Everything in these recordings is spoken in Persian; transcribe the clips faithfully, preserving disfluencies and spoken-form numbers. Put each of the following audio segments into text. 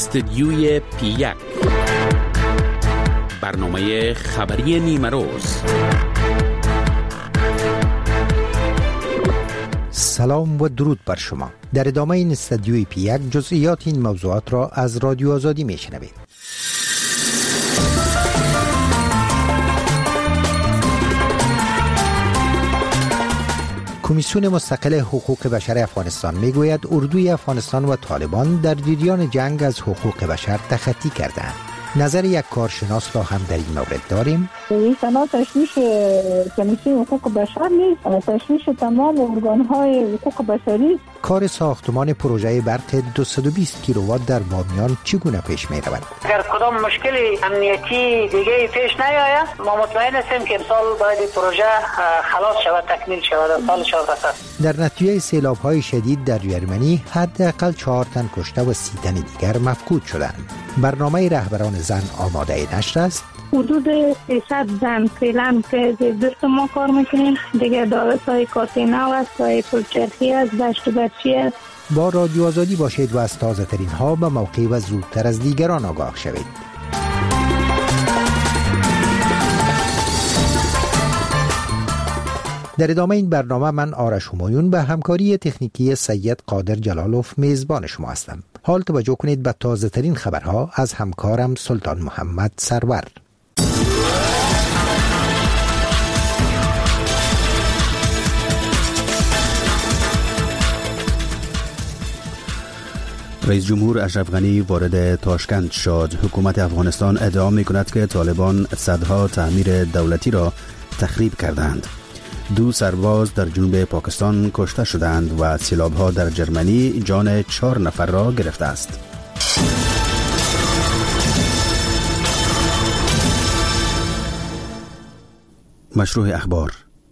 استدیوی پی یک، برنامه خبری نیمه روز. سلام و درود بر شما. در ادامه این استدیوی پی یک جزئیات این موضوعات را از رادیو آزادی میشنوید. کمیسیون مستقل حقوق بشر افغانستان میگوید اردوی افغانستان و طالبان در جریان جنگ از حقوق بشر تخطی کردند. نظر یک کارشناس را هم در این مورد داریم. این تنها تشویش کمیسیون حقوق بشر نیست، تشویش تمام ارگان‌های حقوق بشری. کار ساختمان پروژه برق دویست و بیست کیلووات در بامیان چگونه پیش می رود؟ اگر کدام مشکل امنیتی دیگه پیش نیاید، ما مطمئن هستیم که امسال باید پروژه خلاص شود، تکمیل شود. سال شد. در نتیجه سیلاب‌های شدید در یرمنی حداقل چهار تن کشته و سی تن دیگر مفقود شدند. برنامه رهبران زن آماده نشر است. حدود سیصد زن فعلا که دست ما کار میکنیم. دیگه دارسای کاتینا و است، های پلچرخی است، دشت برچی است. با رادیو آزادی باشید و از تازه ترین ها به موقع و زودتر از دیگران آگاه شوید. در ادامه این برنامه من آرش همایون به همکاری تکنیکی سید قادر جلالوف میزبان شما هستم. حال توجه کنید به تازه ترین خبرها از همکارم سلطان محمد سرور. رئیس جمهور اشرف غنی وارد تاشکند شد. حکومت افغانستان ادعا می کند که طالبان صدها تعمیر دولتی را تخریب کردند. دو سرباز در جنوب پاکستان کشته شدند و سیلاب‌ها در جرمنی جان چهار نفر را گرفته است. مشروع اخبار.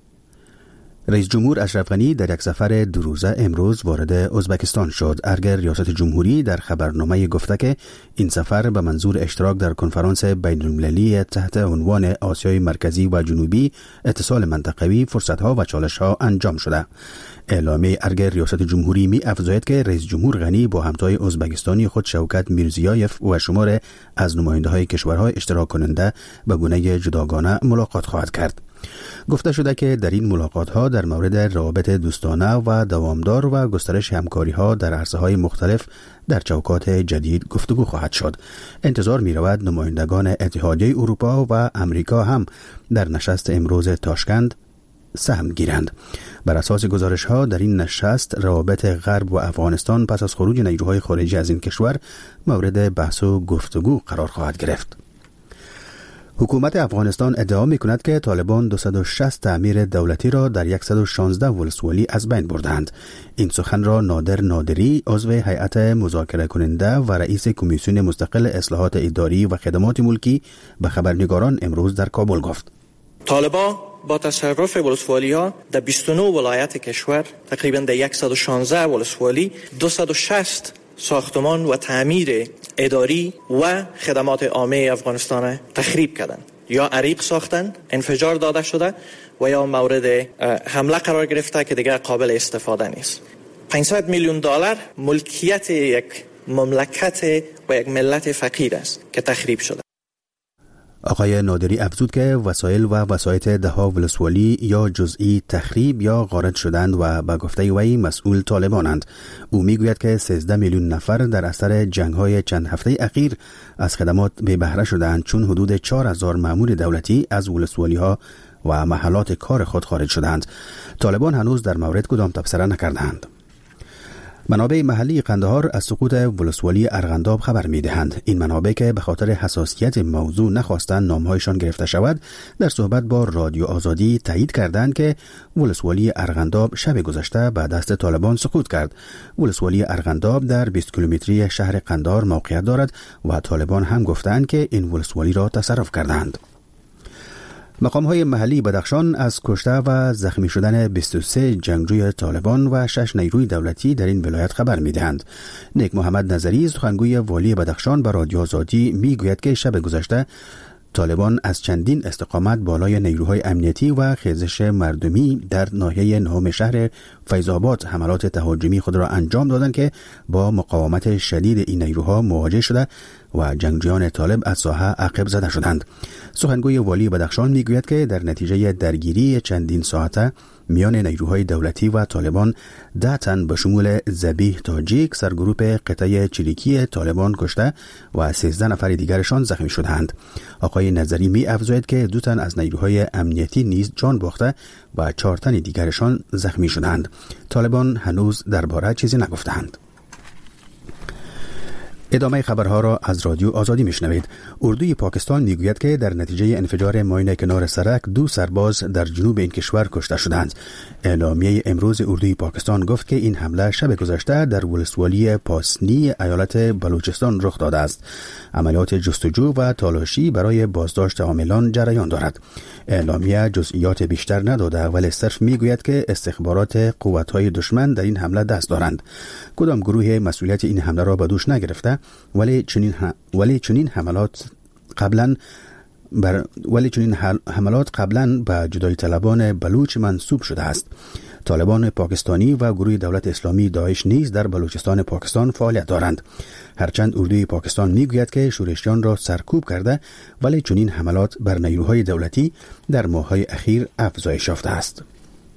رئیس جمهور اشرف غنی در یک سفر دو روزه امروز وارد ازبکستان شد. ارگه ریاست جمهوری در خبرنامه گفته که این سفر به منظور اشتراک در کنفرانس بین‌المللی تحت عنوان آسیای مرکزی و جنوبی، اتصال منطقوی، فرصت‌ها و چالش‌ها انجام شده. اعلامیه ارگه ریاست جمهوری می افزاید که رئیس جمهور غنی با همتای ازبکستانی خود شوکت میرزیایف و شمار از نماینده‌های کشورهای اشتراک کننده به گونه جداگانه ملاقات خواهد کرد. گفته شده که در این ملاقات‌ها در مورد روابط دوستانه و دوامدار و گسترش همکاری‌ها در عرصه‌های مختلف در چوکات جدید گفتگو خواهد شد. انتظار می‌رود نمایندگان اتحادیه اروپا و امریکا هم در نشست امروز تاشکند سهم گیرند. بر اساس گزارش‌ها در این نشست روابط غرب و افغانستان پس از خروج نیروهای خارجی از این کشور مورد بحث و گفتگو قرار خواهد گرفت. حکومت افغانستان ادعا می‌کند که طالبان دویست و شصت تعمیر دولتی را در صد و شانزده ولسوالی از بین بردند. این سخن را نادر نادری، عضو هیئت مذاکره کننده و رئیس کمیسیون مستقل اصلاحات اداری و خدمات ملکی به خبرنگاران امروز در کابل گفت. طالبان با تصرف ولسوالی‌ها در بیست و نه ولایت کشور، تقریباً در صد و شانزده ولسوالی، دویست و شصت ساختمان و تعمیر اداری و خدمات عامه افغانستان تخریب کردند، یا عریق ساختن، انفجار داده شده و یا مورد حمله قرار گرفته که دیگر قابل استفاده نیست. پانصد میلیون دلار ملکیت یک مملکت و یک ملت فقیر است که تخریب شده. آقای نادری افزود که وسایل و وسایط دهها ولسوالی یا جزئی تخریب یا غارت شدند و به گفته وی مسئول طالبانند. او میگوید که سیزده میلیون نفر در اثر جنگ‌های چند هفته اخیر از خدمات بی بهره شدند، چون حدود چهار هزار مأمور دولتی از ولسوالی‌ها و محلات کار خود خارج شدند. طالبان هنوز در مورد کدام تبصره نکردند. منابع محلی قندهار از سقوط ولسوالی ارغنداب خبر می‌دهند. این منابع که به خاطر حساسیت موضوع نخواستند نام‌هایشان گرفته شود، در صحبت با رادیو آزادی تایید کردند که ولسوالی ارغنداب شب گذشته به دست طالبان سقوط کرد. ولسوالی ارغنداب در بیست کیلومتری شهر قندهار موقعیت دارد و طالبان هم گفتند که این ولسوالی را تصرف کردند. مقام‌های محلی بدخشان از کشته و زخمی شدن بیست و سه جنگجوی طالبان و شش نیروی دولتی در این ولایت خبر می‌دهند. نیک محمد نظری، سخنگوی والی بدخشان، به رادیو آزادی می‌گوید که شب گذشته طالبان از چندین استقامت بالای نیروهای امنیتی و خیزش مردمی در ناحیه نهم شهر فیض‌آباد حملات تهاجمی خود را انجام دادند که با مقاومت شدید این نیروها مواجه شده و جنگجویان طالب از ساحه عقب زده شدند. سخنگوی والی بدخشان میگوید که در نتیجه درگیری چندین ساعته میان نیروهای دولتی و طالبان ده تن به شمول ذبیح تاجیک سرگروپ قطعه چریکی طالبان کشته و سیزده نفر دیگرشان زخمی شدند. آقای نظری می افزاید که دو تن از نیروهای امنیتی نیز جان باخته و چهار تن دیگرشان زخمی شدند. طالبان هنوز درباره چیزی نگفتند. ادامه خبرها را از رادیو آزادی میشنوید. اردوی پاکستان میگوید که در نتیجه انفجار ماین کنار سرک دو سرباز در جنوب این کشور کشته شدند. اعلامیه امروز اردوی پاکستان گفت که این حمله شب گذشته در ولسوالی پاسنی ایالت بلوچستان رخ داده است. عملیات جستجو و تلاشی برای بازداشت عاملان جریان دارد. اعلامیه جزئیات بیشتر نداده ولی صرف میگوید که استخبارات قوت‌های دشمن در این حمله دست دارند. کدام گروه مسئولیت این حمله را به دوش نگرفته ولی چنین ولی چنین حملات قبلا بر ولی چنین حملات قبلا به جدایی طلبان بلوچ منسوب شده است. طالبان پاکستانی و گروه دولت اسلامی داعش نیز در بلوچستان پاکستان فعالیت دارند. هرچند اردوی پاکستان میگوید که شورشیان را سرکوب کرده ولی چنین حملات بر نیروهای دولتی در ماه‌های اخیر افزایش یافته است.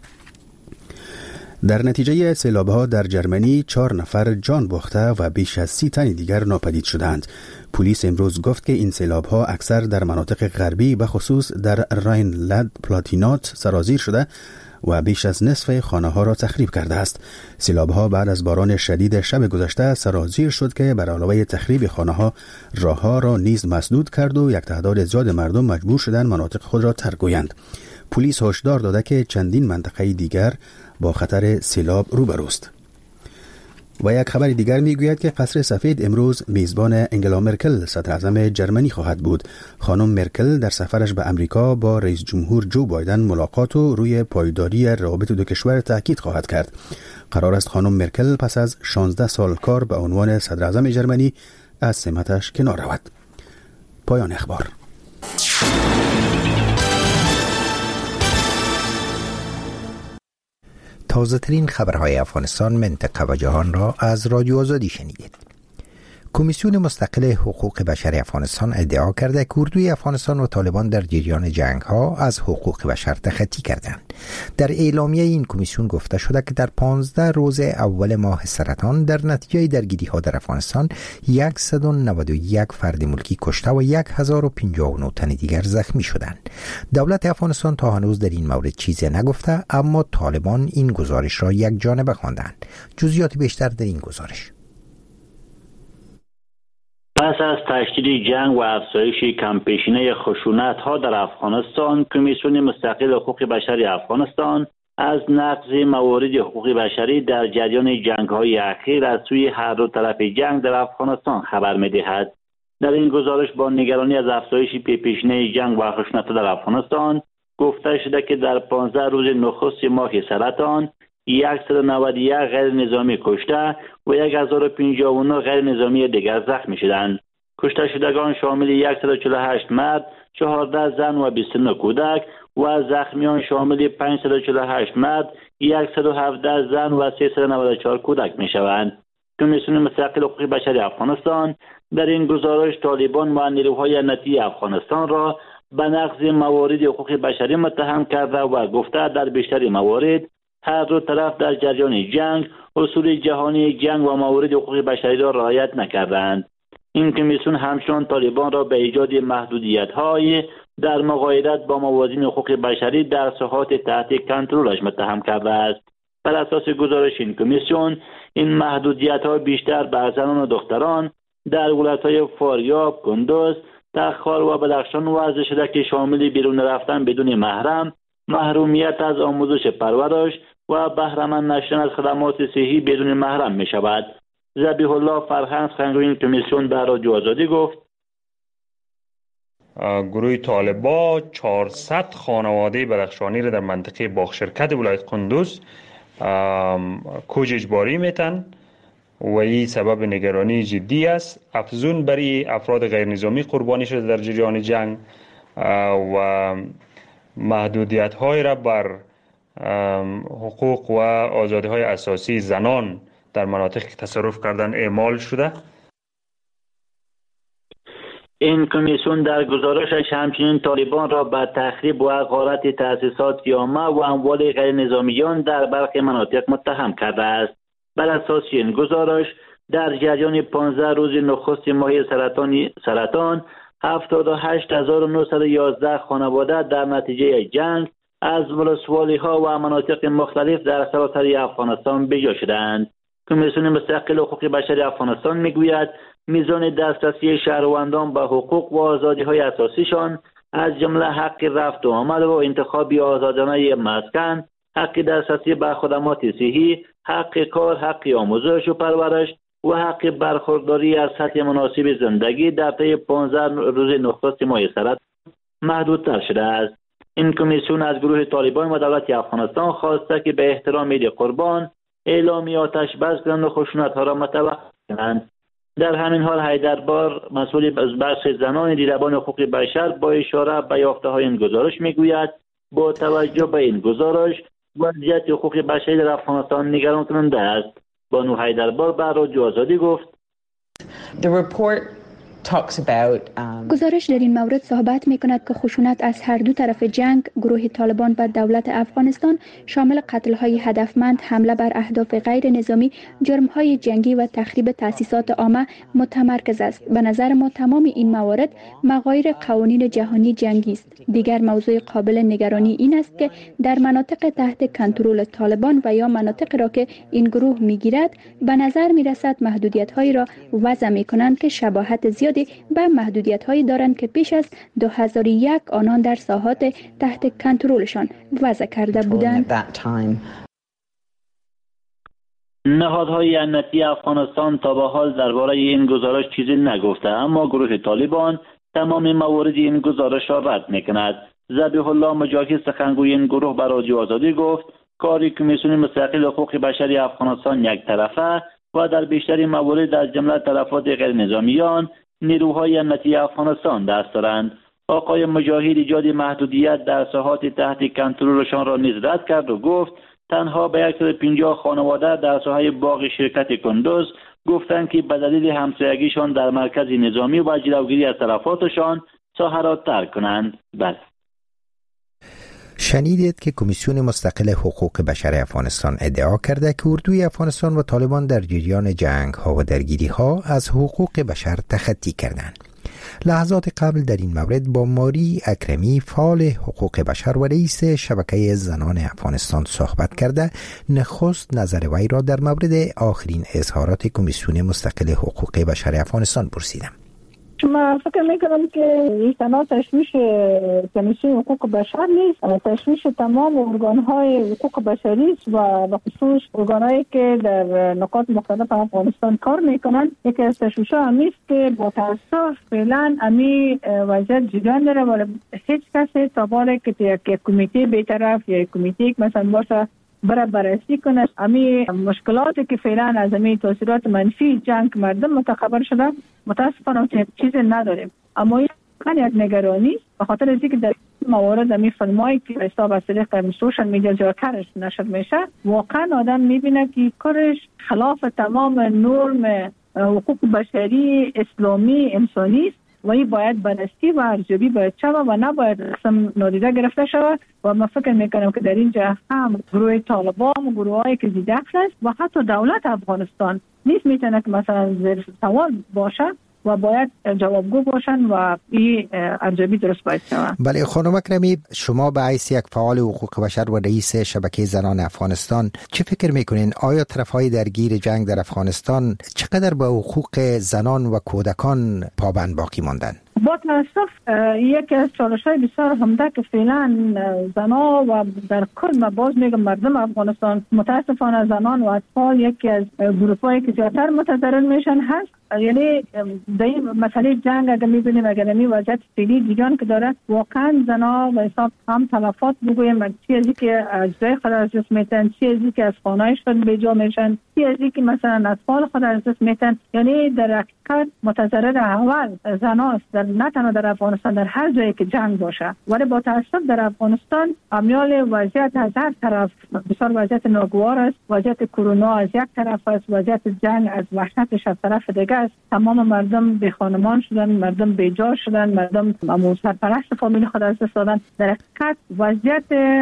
در نتیجه سیلاب‌ها در جرمنی چهار نفر جان باخته و بیش از سی تن دیگر ناپدید شدند. پلیس امروز گفت که این سیلاب‌ها اکثر در مناطق غربی به خصوص در راینلند پلاتینات سرازیر شده و بیش از نصف خانه‌ها را تخریب کرده است. سیلاب‌ها بعد از باران شدید شب گذشته سرازیر شد که بر علاوه تخریب خانه‌ها راه‌ها را نیز مسدود کرد و یک تعداد زیاد مردم مجبور شدند مناطق خود را ترک گویند. پلیس هشدار داده که چندین منطقه دیگر با خطر سیلاب روبروست. و یک خبر دیگر میگوید که قصر سفید امروز میزبان انگلا مرکل صدر اعظم جرمنی خواهد بود. خانم مرکل در سفرش به امریکا با رئیس جمهور جو بایدن ملاقات و روی پایداری روابط دو کشور تاکید خواهد کرد. قرار است خانم مرکل پس از شانزده سال کار به عنوان صدر اعظم جرمنی از سمتش کنار رود. پایان اخبار. تازه ترین خبرهای افغانستان، منطقه و جهان را از رادیو آزادی شنیدید. کمیسیون مستقل حقوق بشر افغانستان ادعا کرده که اردوی افغانستان و طالبان در جریان جنگ ها از حقوق بشر تخطی کردند. در اعلامیه این کمیسیون گفته شده که در پانزده روز اول ماه سرطان در نتیجه درگیری ها در افغانستان صد و نود و یک فرد ملکی کشته و هزار و پنجاه و نه تن دیگر زخمی شدند. دولت افغانستان تا هنوز در این مورد چیزی نگفته، اما طالبان این گزارش را یک جانبه خواندند. جزئیات بیشتر در این گزارش. پس از تشدید جنگ و افزایش کمپیشینه خشونت‌ها در افغانستان، کمیسیون مستقل حقوق بشری افغانستان از نقض موارد حقوق بشری در جریان جنگ‌های اخیر از سوی هر دو طرف جنگ در افغانستان خبر می‌دهد. در این گزارش با نگرانی از افزایش پیشینه جنگ و خشونت‌ها در افغانستان گفته شده که در پانزده روز نخست ماه سرطان صد و نود و یک غیر نظامی کشته و هزار و پنجاه و نه غیر نظامی دیگر زخمی شدند. کشته شدگان شامل صد و چهل و هشت مرد، چهارده زن و بیست و نه کودک و زخمیان شامل پانصد و چهل و هشت مرد، صد و هفده زن و سیصد و نود و چهار کودک می شوند. کمیسیون مستقل حقوق بشری افغانستان در این گزارش طالبان و نیروهای امنیتی افغانستان را به نقض موارد حقوق بشری متهم کرده و گفته در بیشتر موارد هر دو طرف در جریان جنگ اصول جهانی جنگ و موارد حقوق بشری را رعایت نکردند. این کمیسیون همچنان طالبان را به ایجاد محدودیت‌های در مقایرت با موازین حقوق بشری در ساحات تحت کنترلش متهم کرده است. بر اساس گزارش این کمیسیون، این محدودیت‌ها بیشتر بر زنان و دختران در ولایت‌های فاریاب، کندوز، تخار و بدخشان وضع شده که شامل بیرون رفتن بدون محرم، محرومیت از آموزش پرورش و بهره‌مند نشدن از خدمات صحی بدون محرم می شود. ذبیح الله فرهنگ سخنگوی این کمیسیون در رادیو آزادی گفت گروه طالبان چهارصد خانواده بدخشانی را در منطقه باغشرکت ولایت کندوز کوچ اجباری میتن و این سبب نگرانی جدی است. افزون برای افراد غیر نظامی قربانی شده در جریان جنگ و محدودیت های را بر حقوق و آزادی های اساسی زنان در مناطق که تصرف کردن اعمال شده. این کمیسیون در گزارشش همچنین طالبان را به تخریب و غارت تأسیسات عامه و اموال غیر نظامیان در برخی مناطق متهم کرده است. بر اساس این گزارش در جریان پانزده روز نخست ماه سرطان سرطان هفتاد و هشت هزار و نهصد و یازده خانواده در نتیجه جنگ از ولسوالی ها و مناطق مختلف در سراسر افغانستان به جا شدند. کمیسیون مستقل حقوق بشر افغانستان میگوید میزان دسترسی شهروندان به حقوق و آزادی های اساسیشان از جمله حق رفت و آمد و انتخاب آزادانه مسکن، حق دسترسی به خدمات صحی، حق کار، حق آموزش و پرورش و حق برخورداری از سطح مناسب زندگی در طی پانزده روز نخست ماه سرطان محدودتر شده است. این کمیسیون از گروه طالبان و دولت افغانستان خواسته که به احترام عید قربان اعلامی آتش بس کنند و خشونت‌ها را متوقف کنند. در همین حال حیدربار مسئول از بخش زنان دیدبان حقوق بشر با اشاره به یافته‌های این گزارش میگوید با توجه به این گزارش وضعیت حقوق بشری در افغانستان نگران کننده است. بانو حیدربار بر رادیو آزادی گفت The report talks about um... گزارش در این مورد صحبت می کند که خشونت از هر دو طرف جنگ گروه طالبان بر دولت افغانستان شامل قتل های هدفمند، حمله بر اهداف غیر نظامی، جرم های جنگی و تخریب تأسیسات عامه متمرکز است. به نظر ما تمام این موارد مغایر قوانین جهانی جنگی است. دیگر موضوع قابل نگرانی این است که در مناطق تحت کنترل طالبان و یا مناطق را که این گروه میگیرد به نظر می رسد محدودیت هایی را وضع می کنند که شباهت زیاد به محدودیت هایی دارند که پیش از دو هزار و یک آنان در ساحات تحت کنترلشان وضع کرده بودند. نهادهای امنیتی افغانستان تا به حال درباره این گزارش چیزی نگفته، اما گروه طالبان تمام موارد این گزارش را رد میکند. ذبیح الله مجاهد سخنگوی این گروه به رادیو آزادی گفت کاری کمیسیون مستقل حقوق بشری افغانستان یک طرفه و در بیشتر موارد از جمله تلفات غیر نظامیان نیروهای امنیتی افغانستان دست دارند. آقای مجاهد ایجاد محدودیت در ساحات تحت کنترلشان را نیز رد کرد و گفت تنها به صد و پنجاه خانواده در ساحه باغ شرکت کندوز گفتند که به دلیل همسایگیشان در مرکز نظامی و جلوگیری از تلفاتشان ساحه را ترک کنند. بله. شنیدید که کمیسیون مستقل حقوق بشر افغانستان ادعا کرده که اردوی افغانستان و طالبان در جریان جنگ ها و درگیری ها از حقوق بشر تخطی کردند. لحظات قبل در این مورد با ماری اکرمی فعال حقوق بشر و رئیس شبکه زنان افغانستان صحبت کرده نخست نظر وی را در مورد آخرین اظهارات کمیسیون مستقل حقوق بشر افغانستان پرسیدم. من فکر میکنم که این تنها تشویش کمیسیون حقوق بشر نیست، تشویش تمام ارگانهای حقوق بشری است و به خصوص ارگانهایی که در نقاط مختلف افغانستان کار میکنند. یکی از تشویش‌ها همی است که با تاسف فعلا همی وضعیت جریان داره ولی هیچ کسی تا بالا که یک کمیته بی‌طرف یا یک کمیته مثلا باشه برای بررسی کنه امی مشکلاتی که فعلا از امی تاثیرات منفی جنگ مردم متخبر شده متاسفانه چیزی نداریم. اما این یک نگرانی به خاطر از اینکه در موارد امی فیلمایی که حساب از طریق سوشال میدیا زیادترش نشر میشه واقعا آدم میبینه که کارش خلاف تمام نرم حقوق بشری اسلامی انسانی است و این باید بررسی و ارزیابی باید شود و نباید اصلا نادیده گرفته شود. و من فکر میکنم که در اینجا هم گروه طالبان و گروه هایی که زیده است و حتی دولت افغانستان نیست میتونه که مثلا زیر سوال باشه و باید جوابگو باشن و این ارزیابی درست باید شود. بله خانم اکرمی، شما به حیث یک فعال حقوق بشر و رئیس شبکه زنان افغانستان چه فکر میکنین؟ آیا طرفهای درگیر جنگ در افغانستان چقدر به حقوق زنان و کودکان پابند باقی ماندن؟ با تاسف یکی از چالش‌های بسیار همده که فعلا زنان و در کل ما باز میگم مردم افغانستان متاسفانه زنان و اطفال یکی از گروه‌هایی که زیادتر متضرر میشن هست. یعنی در این مسئله جنگ اگر میبینیم اگر این وضعیت فعلی دیگان که داره واقعا زنان و حساب هم تلفات بگویم چیزی که اجزای خود از دست میتن، چیزی که از خانه‌اش خود به جا میشن، چیزی که مثلا اطفال خود از دست میتن. یعنی در حقیقت متضرر اول زناست در نه تنها در افغانستان، در هر جایی که جنگ باشه. ولی با تاسف در افغانستان امیال وضعیت از هر طرف بسیار وضعیت ناگوار است. وضعیت کرونا از یک طرف است، وضعیت جنگ از وحشتش از طرف دیگه است. تمام مردم بی خانمان شدن، مردم بی جا شدن، مردم سرپرست فامیل خود از دست دادن. در حقیقت وضعیت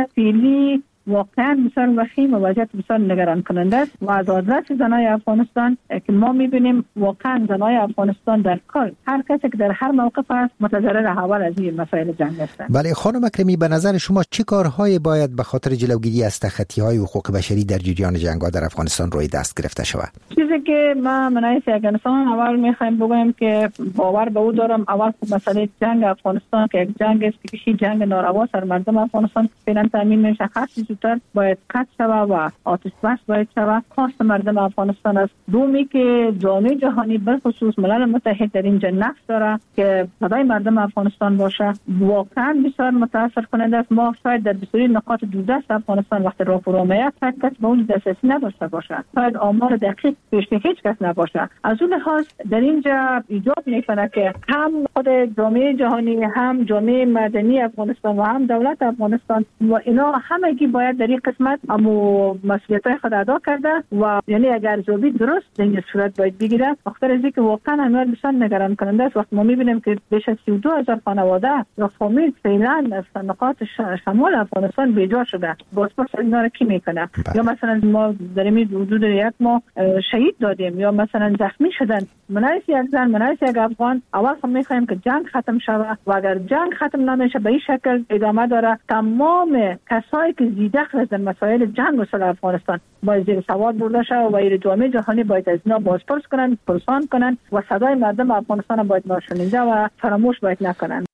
فعلی واقعا بسیار وخیم و وضعیت بسیار نگران کننده است و از آدرس زنای افغانستان که ما میبینیم واقعا زنای افغانستان در کل هر کسی که در هر موقف است متضرر اول از این مسائل جنگ هستند. بله خانم اکرمی، به نظر شما چه کارهایی باید به خاطر جلوگیری از تخطی‌های حقوق بشری در جریان جنگ‌ها در افغانستان روی دست گرفته شود؟ چیزی که ما منای افغانستان اول میخوایم بگویم که باور به او دارم، اول مسئله جنگ افغانستان که یک جنگ است که کشی جنگ ناروا سر مردم افغانستان فعلا تامین میشه، زودتر باید قطع شود و آتش بس باید شود. خواست مردم افغانستان است. دومی که جامعه جهانی به خصوص ملل متحد در اینجا نقش داره که صدای مردم افغانستان باشه. واقعا بسیار متاسف کننده است. ما شاید در بسیاری نقاط دودست افغانستان وقتی راهپو میاد فقط کس به اون دسترسی نداشته باشه، شاید آمار دقیق پیش هیچ کس نباشه. از اون لحاظ در اینجا ایجاب میکنه که هم خود جامعه جهانی، هم جامعه مدنی افغانستان و هم دولت افغانستان و اینا همگی باید در این قسمت امو مسئولیت‌های خود ادا کرده و یعنی اگر جوابی درست در این صورت باید بگیره. بخاطر از اینکه واقعا امر بسیار نگران کننده است وقتی ما می‌بینیم که بیش از سی و دو هزار خانواده یا فامیل فعلا از نقاط شمال افغانستان بیجا شده. بازپرس اینا رو کی میکنه؟ یا مثلا ما در این حدود یک ماه شهید دادیم یا مثلا زخمی شدن. منایس یک زن، منایس یک افغان. اول خب می‌خوایم که جنگ ختم شود و اگر جنگ ختم نمیشه به این شکل ادامه داره، تمام کسایی که زیده در مسائل جنگ و صلح افغانستان باید زیر سوال برده شود و ایر جامعه جهانی باید از اینا بازپرس کنن، پرسان کنن و صدای مردم افغانستان باید ناشنیده و فراموش باید نکنن.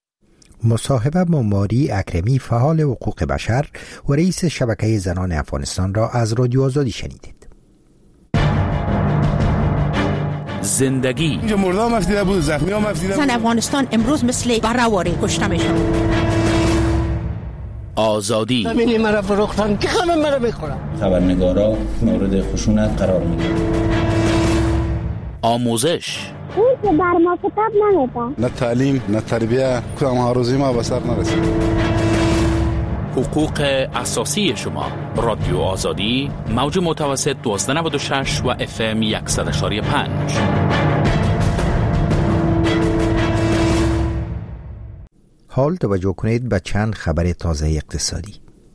مصاحبه با ماری اکرمی، فعال حقوق بشر و رئیس شبکه زنان افغانستان را از رادیو آزادی شنیدید. زندگی اینجا مردا مفتیده بود، زخمی ها مفتیده بود. زن افغانستان امروز مثل برهواری کشته میشه. آزادی زمینی مرا فروختن که خانم مرا بخورم. خبرنگارا مورد خشونت قرار میگیرن. آموزش اون که بر ما کتاب نمیده. نه تعلیم نه تربیه، کدام ها روزی ما به سر نرسید. حقوق اساسی شما. رادیو آزادی، موج متوسط دوازده نود و شش و اف ام صد و پنج. حال توجه کنید به چند خبر تازه اقتصادی.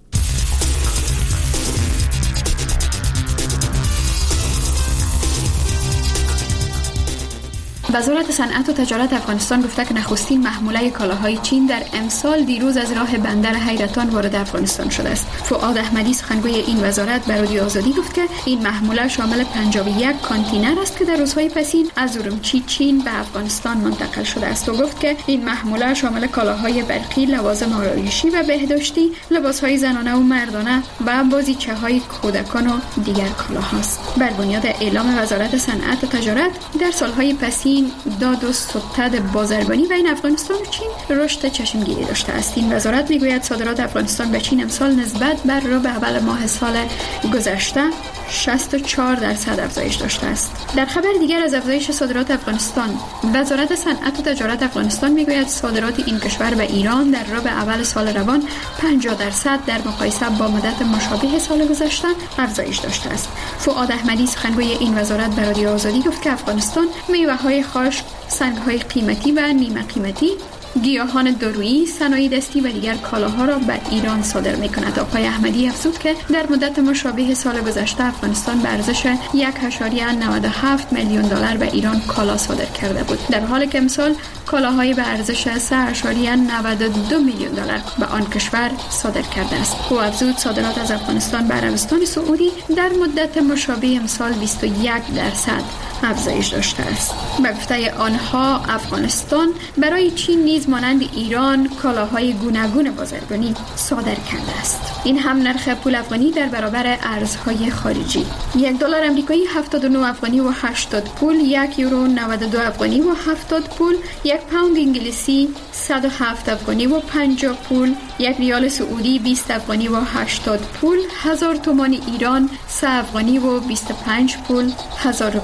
وزارت صنعت و تجارت افغانستان گفته که نخستین محموله کالاهای چین در امسال دیروز از راه بندر حیرتان وارد افغانستان شده است. فؤاد احمدی سخنگوی این وزارت به رادیو آزادی گفت که این محموله شامل پنجاه و یک کانتینر است که در روزهای پسین از ارومچی چین به افغانستان منتقل شده است و گفت که این محموله شامل کالاهای برقی، لوازم آرایشی و بهداشتی، لباسهای زنانه و مردانه و بازیچه‌های کودکان و دیگر کالاهاست. بر بنیاد اعلام وزارت صنعت و تجارت در سالهای پسین داد و ستد بازرگانی بین افغانستان و چین رشد چشمگیری داشته است. این وزارت میگوید صادرات افغانستان به چین امسال نسبت بر ربع اول ماه سال گذشته شصت و چهار درصد افزایش داشته است. در خبر دیگر از افزایش صادرات افغانستان، وزارت صنعت و تجارت افغانستان میگوید صادرات این کشور به ایران در ربع اول سال روان پنجاه درصد در مقایسه با مدت مشابه سال گذشته افزایش داشته است. فؤاد احمدی سخنگوی این وزارت به رادیو آزادی گفت که افغانستان میوه‌های خشک، سنگ‌های قیمتی و نیمه قیمتی، گیاهان دارویی، صنایع دستی و دیگر کالاها را به ایران صادر می‌کند. آقای احمدی افزود که در مدت مشابه سال گذشته افغانستان به ارزش یک و نود و هفت میلیون دلار به ایران کالا صادر کرده بود، در حالی که امسال کالاهای به ارزش سه و نود و دو میلیون دلار به آن کشور صادر کرده است. او افزود صادرات از افغانستان به عربستان سعودی در مدت مشابه امسال بیست و یک درصد افزایش داشته است. به گفته آنها افغانستان برای چین نیز مانند ایران کالاهای گوناگون بازرگانی صادر کرده است. این هم نرخ پول افغانی در برابر ارزهای خارجی: یک دلار آمریکایی هفتاد و نه افغانی و هشتاد پول، یک یورو نود و دو افغانی و هفتاد پول، یک پوند انگلیسی صد و هفت افغانی و پنجاه پول، یک ریال سعودی بیست افغانی و هشتاد پول، هزار تومان ایران سه افغانی و بیست و پنج پول، هزار روپیه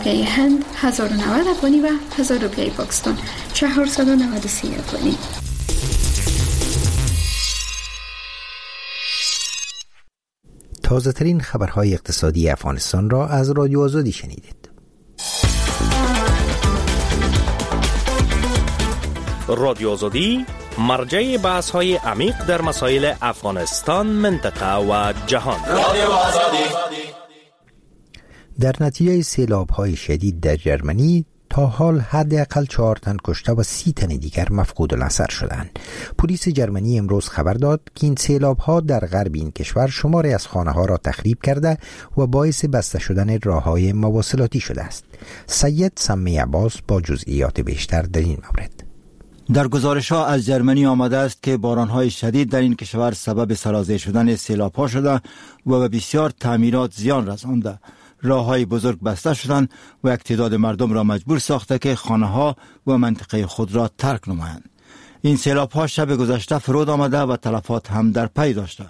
هند هزار و نود افغانی و هزار روپیه پاکستان چهارصد و نود و سه افغانی. تازه ترین خبرهای اقتصادی افغانستان را از رادیو آزادی شنیدید. رادیو آزادی مرجع بحث های عمیق در مسائل افغانستان، منطقه و جهان. رادیو آزادی. در نتیجه سیلاب‌های شدید در جرمنی تا حال حداقل چهار تن کشته و سی تن دیگر مفقود النظر شدند. پلیس جرمنی امروز خبر داد که این سیلاب‌ها در غرب این کشور شماری از خانه‌ها را تخریب کرده و باعث بسته شدن راه‌های مواصلاتی شده است. سید سمی عباس با جزئیات بیشتر در این مورد. در گزارش‌ها از جرمنی آمده است که باران‌های شدید در این کشور سبب سرازیر شدن سیلاب‌ها شده و به بسیار تعمیرات زیان رسانده. راه‌های بزرگ بسته شدند و یک تعداد مردم را مجبور ساخته که خانه‌ها و منطقه خود را ترک نمایند. این سیلاب‌ها شب گذشته فرود آمده و تلفات هم در پی داشته.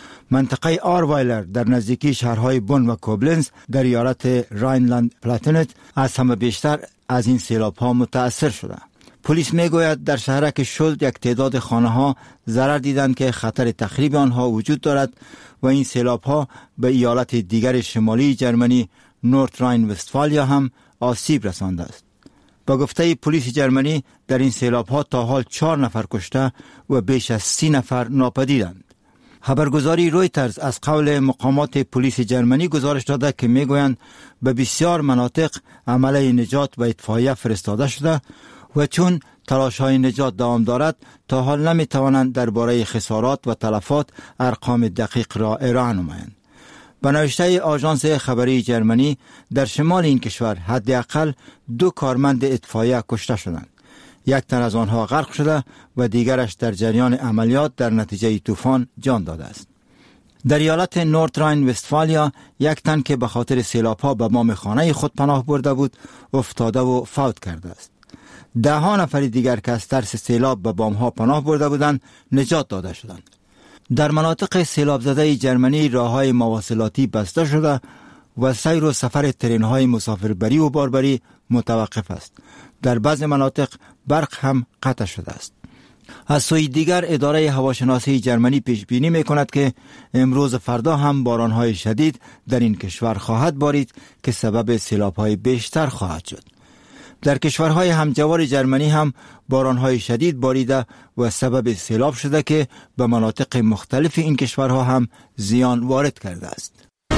منطقه آروایلر در نزدیکی شهرهای بون و کوبلنز در ایالت راینلند پلاتینت از همه بیشتر از این سیلاب‌ها متأثر شده. پلیس میگوید در شهرک شولد یک تعداد خانه‌ها ضرر دیدند که خطر تخریب آنها وجود دارد و این سیلاب‌ها به ایالت دیگر شمالی جرمنی نورت راین وستفالیا هم آسیب رسانده است. با گفته پلیس جرمنی در این سیلاب‌ها تا حال چهار نفر کشته و بیش از سی نفر ناپدیدند. خبرگزاری رویترز از قول مقامات پلیس جرمنی گزارش داده که میگویند به بسیار مناطق عمله نجات و اطفائیه فرستاده شده و چون تلاش‌های نجات دوام دارد تا حال نمی‌توانند درباره خسارات و تلفات ارقام دقیق را ارائه نمایند. به نوشته آژانس خبری جرمنی در شمال این کشور حداقل دو کارمند اطفائیه کشته شدند. یک تن از آنها غرق شده و دیگرش در جریان عملیات در نتیجه طوفان جان داده است. در ایالت نورت راین وستفالیا یک تن که به خاطر سیلاب‌ها به بام خانه خود پناه برده بود افتاده و فوت کرده است. ده ها نفر دیگر که از ترس سیلاب به بام‌ها پناه برده بودند نجات داده شدند. در مناطق سیلاب زده جرمنی راه‌های مواصلاتی بسته شده و سیر و سفر ترن‌های مسافربری و باربری متوقف است. در بعض مناطق برق هم قطع شده است. از سوی دیگر اداره هواشناسی جرمنی پیش بینی می‌کند که امروز فردا هم باران‌های شدید در این کشور خواهد بارید که سبب سیلاب‌های بیشتر خواهد شد. در کشورهای همجوار جرمنی هم باران‌های شدید باریده و سبب سیلاب شده که به مناطق مختلف این کشورها هم زیان وارد کرده است.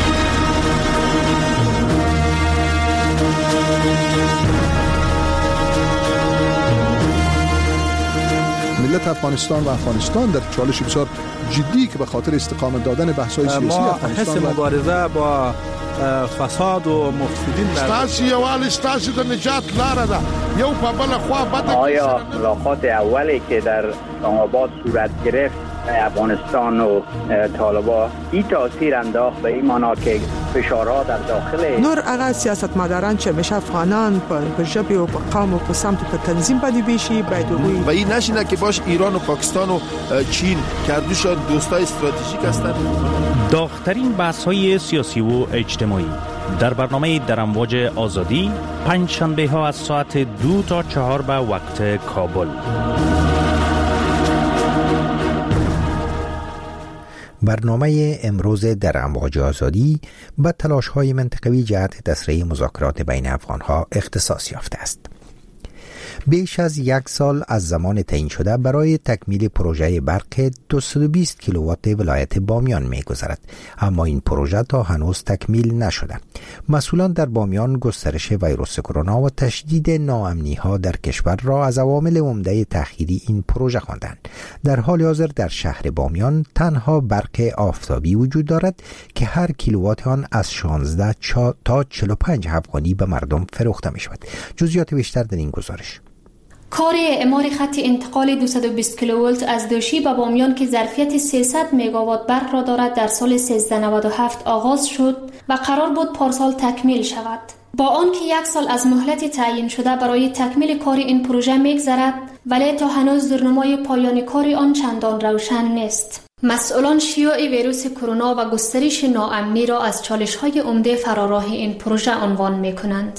ملت افغانستان و افغانستان در چالش بسیار جدی که به خاطر استقامت دادن بحث‌های سیاسی افغانستان ما حس مبارزه با فساد و مفسدین ستاسو یوال ستاسو د نجات لاره ده یو په بل خوا بده. آیا ملاقات اولی که در اسلام‌آباد صورت گرفت افغانستان و طالبان این تاثیر انداخت به این معنا که فشارها در داخل نور هغه سیاستمداران چې همیشه افغانان په ژبه او په قوم او په سمت په تنظیم باندې بیشي باید وي و این نشینه که باش ایران و پاکستان و چین کردوش دوستای استراتژیک هستند. داغ‌ترین بحث‌های سیاسی و اجتماعی در برنامه در امواج آزادی پنج شنبه ها از ساعت دو تا چهار به وقت کابل. برنامه امروز در امواج آزادی به تلاش‌های منطقوی جهت تسریع مذاکرات بین افغان‌ها اختصاص یافته است. بیش از یک سال از زمان تعیین شده برای تکمیل پروژه برق دویست و بیست کیلووات ولایت بامیان می‌گذرد، اما این پروژه تا هنوز تکمیل نشده. مسئولان در بامیان گسترش ویروس کرونا و تشدید ناامنی‌ها در کشور را از عوامل عمده تأخیری این پروژه خواندند. در حال حاضر در شهر بامیان تنها برق آفتابی وجود دارد که هر کیلووات آن از شانزده تا چهل و پنج افغانی به مردم فروخته می‌شود. جزئیات بیشتر در این گزارش. کار اعمار خط انتقال دویست و بیست کیلوولت از دوشی به بامیان که ظرفیت سیصد مگاوات برق را دارد در سال سیزده نود و هفت آغاز شد و قرار بود پارسال تکمیل شود. با آنکه یک سال از مهلت تعیین شده برای تکمیل کار این پروژه می‌گذرد، ولی تا هنوز درنمای پایان کار آن چندان روشن نیست. مسئولان شیوع ویروس کرونا و گسترش ناامنی را از چالش‌های عمده فراراه این پروژه عنوان می‌کنند.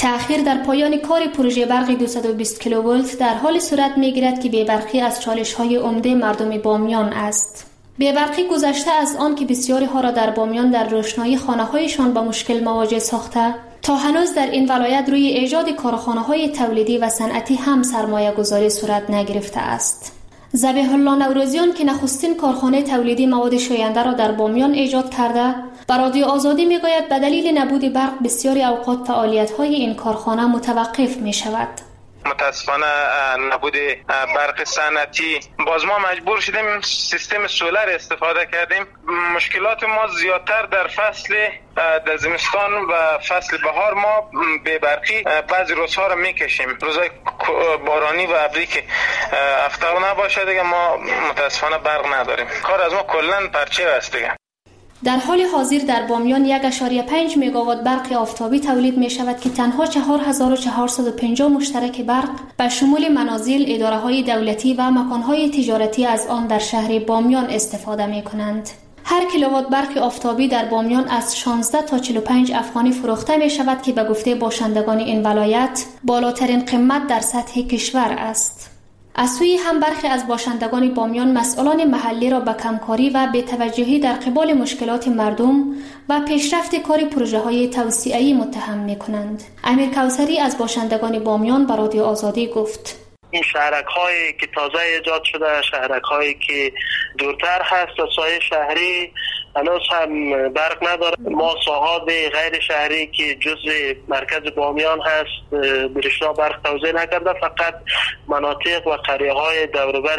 تأخیر در پایان کار پروژه برق دویست و بیست کیلوولت در حال صورت می‌گیرد که بی‌برقی از چالش‌های عمده مردم بامیان است. بی‌برقی گذشته از آن که بسیاری ها را در بامیان در روشنایی خانه‌هایشان با مشکل مواجه ساخته، تا هنوز در این ولایت روی ایجاد کارخانه‌های تولیدی و صنعتی هم سرمایه‌گذاری صورت نگرفته است. ذبیح الله نوروزیان که نخستین کارخانه تولیدی مواد شوینده را در بامیان ایجاد کرده، بر رادیو آزادی میگوید به دلیل نبود برق بسیاری اوقات فعالیت‌های این کارخانه متوقف می‌شود. متاسفانه نبود برق صنعتی باز ما مجبور شدیم سیستم سولر استفاده کردیم. مشکلات ما زیادتر در فصل در زمستان و فصل بهار ما به برقی بعضی روزها را میکشیم. روزهای بارانی و ابری که هفته نباشه دیگه ما متاسفانه برق نداریم. کار از ما کلا پرچه است دیگه. در حال حاضر در بامیان یک ممیز پنج مگاوات برق آفتابی تولید می شود که تنها چهار هزار و چهارصد و پنجاه مشترک برق به شمول منازل، اداره‌های دولتی و مکان‌های تجارتی از آن در شهر بامیان استفاده می کنند. هر کیلووات برق آفتابی در بامیان از شانزده تا چهل و پنج افغانی فروخته می شود که به گفته باشندگان این ولایت بالاترین قیمت در سطح کشور است. از سوی هم برخی از باشندگان بامیان مسئولان محلی را به کمکاری و بی‌توجهی در قبال مشکلات مردم و پیشرفت کار پروژه‌های توسعه‌ای متهم می‌کنند. امیر کوثری از باشندگان بامیان به رادیو آزادی گفت: این شهرک‌هایی که تازه ایجاد شده، شهرک‌هایی که دورتر هست از سایه شهری، هنوز هم برق نداره. ما ساحات غیر شهری که جزء مرکز بامیان هست برشنا برق توزیع نکرده، فقط مناطق و قریه‌های دوربر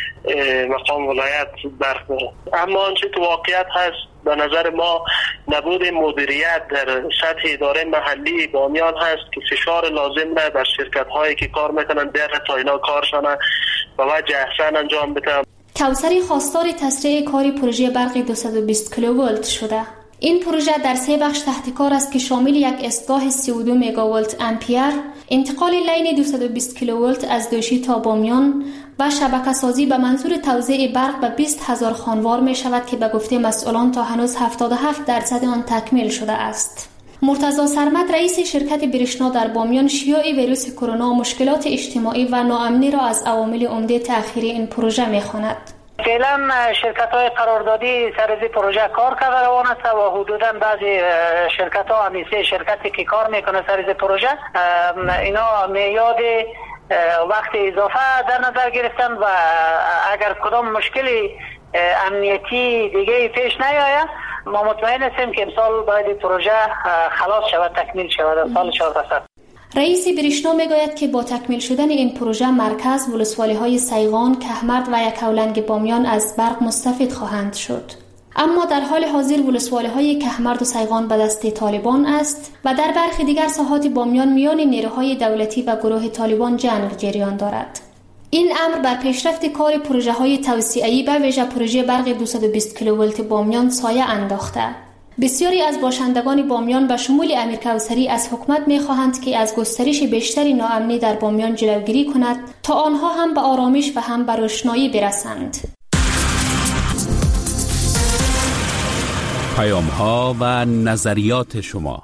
مقام ولایت برق داره. اما آنچه که واقعیت هست به نظر ما نبود مدیریت در سطح اداره محلی بامیان هست که فشار لازم را بر شرکت‌هایی که کار میکنن در تا اینا کارشان و وجه احسن انجام بدن. کوثری خواستار تسریع کاری پروژه برق دویست و بیست کیلوولت شده. این پروژه در سه بخش تحت کار است که شامل یک ایستگاه سی و دو مگاولت امپیر، انتقال لین دویست و بیست کیلوولت از دوشی تا بامیان و شبکه سازی به منظور توزیع برق به بیست هزار خانوار می شود که به گفته مسئولان تا هنوز هفتاد و هفت درصد آن تکمیل شده است. مرتضی سرمد رئیس شرکت برشنا در بامیان شیوع ویروس کرونا و مشکلات اجتماعی و ناامنی را از عوامل عمده تأخیر این پروژه می خواند. فعلا شرکت های قراردادی سر از پروژه کار کرده روان است و حدودا بعضی شرکت ها همیشه شرکتی که کار میکنه سر از پروژه اینا میاد وقت اضافه در نظر گرفتن و اگر کدام مشکلی امنیتی دیگه پیش نیاید ما مطمئن هستیم که امسال باید پروژه خلاص شود، تکمیل شود سال چهارصد. رئیس برشنا میگوید که با تکمیل شدن این پروژه مرکز ولسوالی‌های سیغان، کهمرد و یکاولنگ بامیان از برق مستفید خواهند شد. اما در حال حاضر ولسوالی‌های کهمرد و سیغان به دست طالبان است و در برخی دیگر ساحات بامیان میان نیروهای دولتی و گروه طالبان جنگ جریان دارد. این امر بر پیشرفت کار پروژه‌های توسعه‌ای به ویژه پروژه برق دویست و بیست کیلوولت بامیان سایه انداخته. بسیاری از باشندگان بامیان به شمول امیر کوثری از حکومت می‌خواهند که از گسترش بیشتری ناامنی در بامیان جلوگیری کند تا آنها هم به آرامش و هم به روشنایی برسند. پیام‌ها و نظریات شما.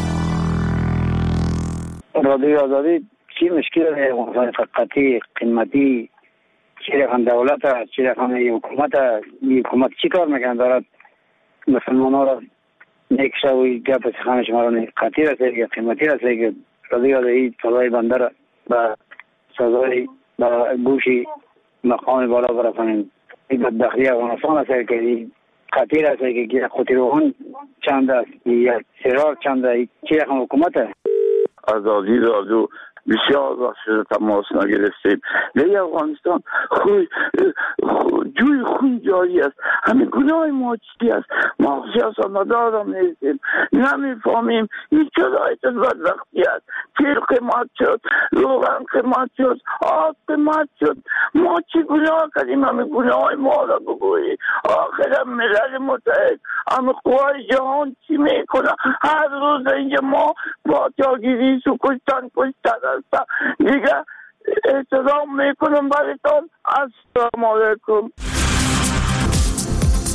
رادیو آزادی چی مشکل ہے فقطی قیمتی چی رقم دولت است، چی رقم حکومت است. حکومت چی کار میکنه دارد مسلمان ها را نکشه و گپ سخن شما را قطعی رسه یا قیمتی رسه که رادیو آزادی صدای بنده را به صدای به گوشی مقام بالا برسانیم. این بدبختی افغانستان است که قطعی رسه که گیر خودی روحان چند است یا سرار چند است. چی رقم حکومت است. آزادی رادیو بسیار وقت شده تماس نگرفتیم. لیکن افغانستان خوی جوی خوی جایی است. همین گناه ما چی است؟ ما سیاست مدار هم نیستیم، نمیفهمیم این چرایت بدبختی است. تیل قیمت شد، روغن قیمت شد، آب قیمت شد. ما چی گناه کردیم؟ همین گناه ما را بگویی. آخر ملل متحد همین قوای جهان چی میکنه؟ هر روز اینجا ما با جاگیری سو کشتن کشتن است. دیگه احترام میکنم برایتان. السلام علیکم.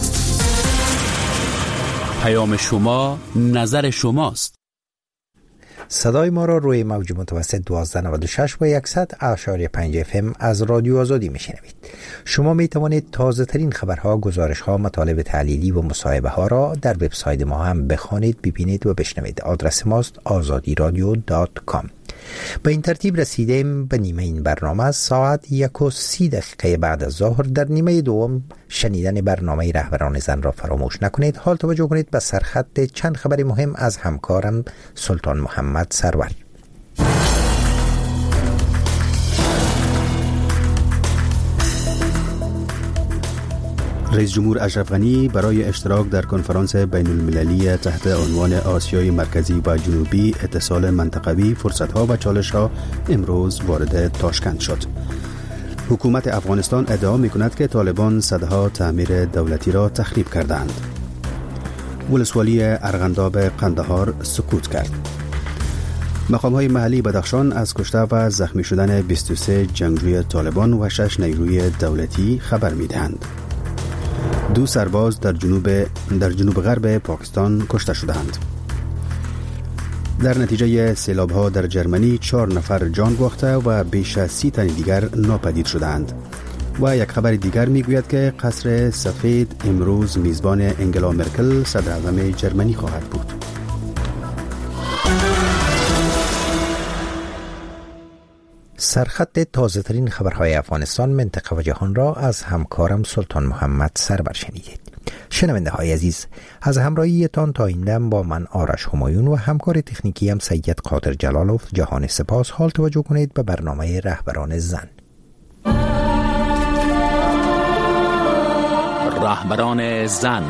پیام شما نظر شماست. صدای ما را روی موج متوسط دوازده نود و شش و صد اعشاری پنج اف ام از رادیو آزادی میشنوید. شما می توانید تازه ترین خبرها، گزارش ها، مطالب تحلیلی و مصاحبه ها را در وبسایت ما هم بخوانید، ببینید و بشنوید. آدرس ماست آزادی رادیو دات کام. به این ترتیب رسیدیم به نیمه این برنامه. ساعت یک و سی دقیقه بعد از ظهر در نیمه دوم شنیدن برنامه رهبران زن را فراموش نکنید. حال توجه کنید به سرخط چند خبر مهم از همکارم سلطان محمد سرور. رئیس جمهور اشرف غنی برای اشتراک در کنفرانس بین المللی تحت عنوان آسیای مرکزی و جنوبی اتصال منطقوی، فرصت‌ها و چالش‌ها امروز وارد تاشکند شد. حکومت افغانستان ادعا می‌کند که طالبان صدها تعمیر دولتی را تخریب کردند. ولسوالی ارغنداب قندهار سکوت کرد. مقام‌های محلی بدخشان از کشته و زخمی شدن بیست و سه جنگجوی طالبان و شش نیروی دولتی خبر می‌دهند. دو سرباز در جنوب در جنوب غرب پاکستان کشته شدند. در نتیجه سیلاب‌ها در جرمنی چهار نفر جان باخته و بیش از سی تن دیگر ناپدید شدند. و یک خبر دیگر میگوید که قصر سفید امروز میزبان انگلا مرکل صدراعظم جرمنی خواهد بود. سرخط تازه ترین خبرهای افغانستان، منطقه و جهان را از همکارم سلطان محمد سرور شنیدید. شنونده های عزیز، از همراهیتان تا این دم با من آرش همایون و همکار تکنیکی هم سید قادر جلالوف جهان سپاس. حال توجه کنید به برنامه رهبران زن. رهبران زن.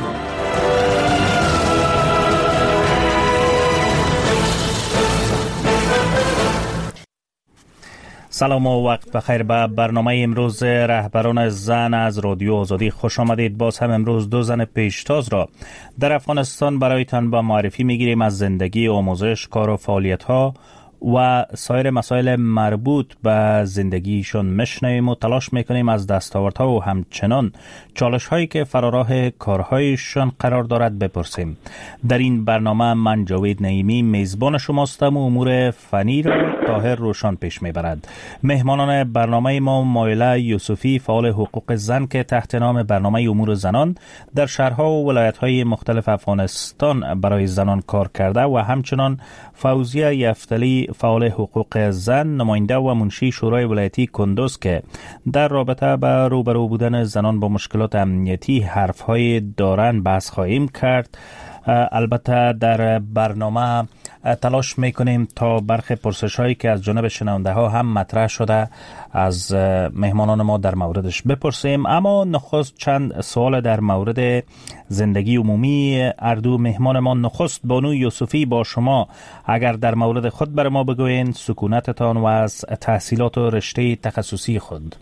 سلام و وقت بخیر. به برنامه امروز رهبران زن از رادیو آزادی خوش آمدید. باز هم امروز دو زن پیشتاز را در افغانستان برایتان با معرفی میگیریم. از زندگی، آموزش، کار و فعالیت ها و سایر مسائل مربوط به زندگیشون میشنویم و تلاش میکنیم از دستاوردها و همچنان چالش هایی که فراراه کارهایشون قرار دارد بپرسیم. در این برنامه من جاوید نعیمی میزبان شماستم و امور فنی را طاهر روشان پیش میبرد. مهمانان برنامه ما مایله یوسفی، فعال حقوق زن که تحت نام برنامه امور زنان در شهرها و ولایت‌های مختلف افغانستان برای زنان کار کرده، و همچنان فوزیه یفتلی، فعال حقوق زن، نماینده و منشی شورای ولایتی کندوز که در رابطه با روبرو بودن زنان با مشکلات امنیتی حرفهای دارن بحث خواهیم کرد. البته در برنامه تلاش میکنیم تا برخی پرسش هایی که از جانب شنونده ها هم مطرح شده از مهمانان ما در موردش بپرسیم. اما نخست چند سوال در مورد زندگی عمومی اردو مهمان ما. نخست بانو یوسفی، با شما اگر در مورد خود بر ما بگوین، سکونتتان و از تحصیلات و رشته تخصصی خود.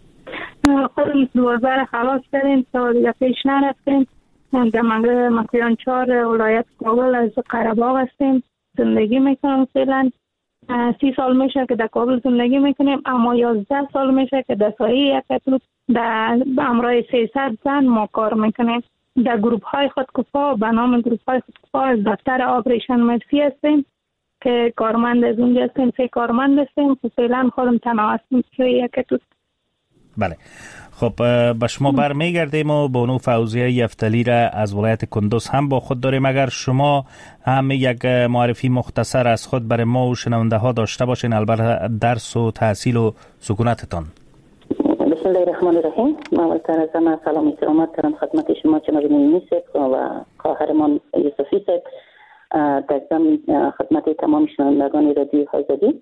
خودم دوازده خلاص کردیم تا دیگه پیش نرفتیم. در منگل مکیان چهار ولایت کابل از قره‌باغ هستیم. زندگی میکنم فعلا. سی سال میشه که در کابل زندگی میکنیم، اما یازده سال میشه که در سایه یکتو در امرای سیصد زن ما کار میکنیم. در گروپ های خودکفا به نام گروپ های خودکفا از دفتر آپریشن مرسی هستیم که کارمند از اونجا هستیم. سه کارمند هستیم که فعلا خودم تنها هستیم سایه یکتو. بله، خب به شما برمیگردیم و بانو فوزیه یفتلی را از ولایت کندوز هم با خود داریم. اگر شما هم یک معرفی مختصر از خود برای ما و شنونده ها داشته باشین، البته درس و تحصیل و سکونتتان. بسم الله الرحمن الرحیم. من اولتر از همه سلام و احترامات دارم خدمت شما جناب نعیمی صاحب و خواهرمان یوسفی صاحب. در ضمن خدمت تمام شنوندگان رادیو آزادی،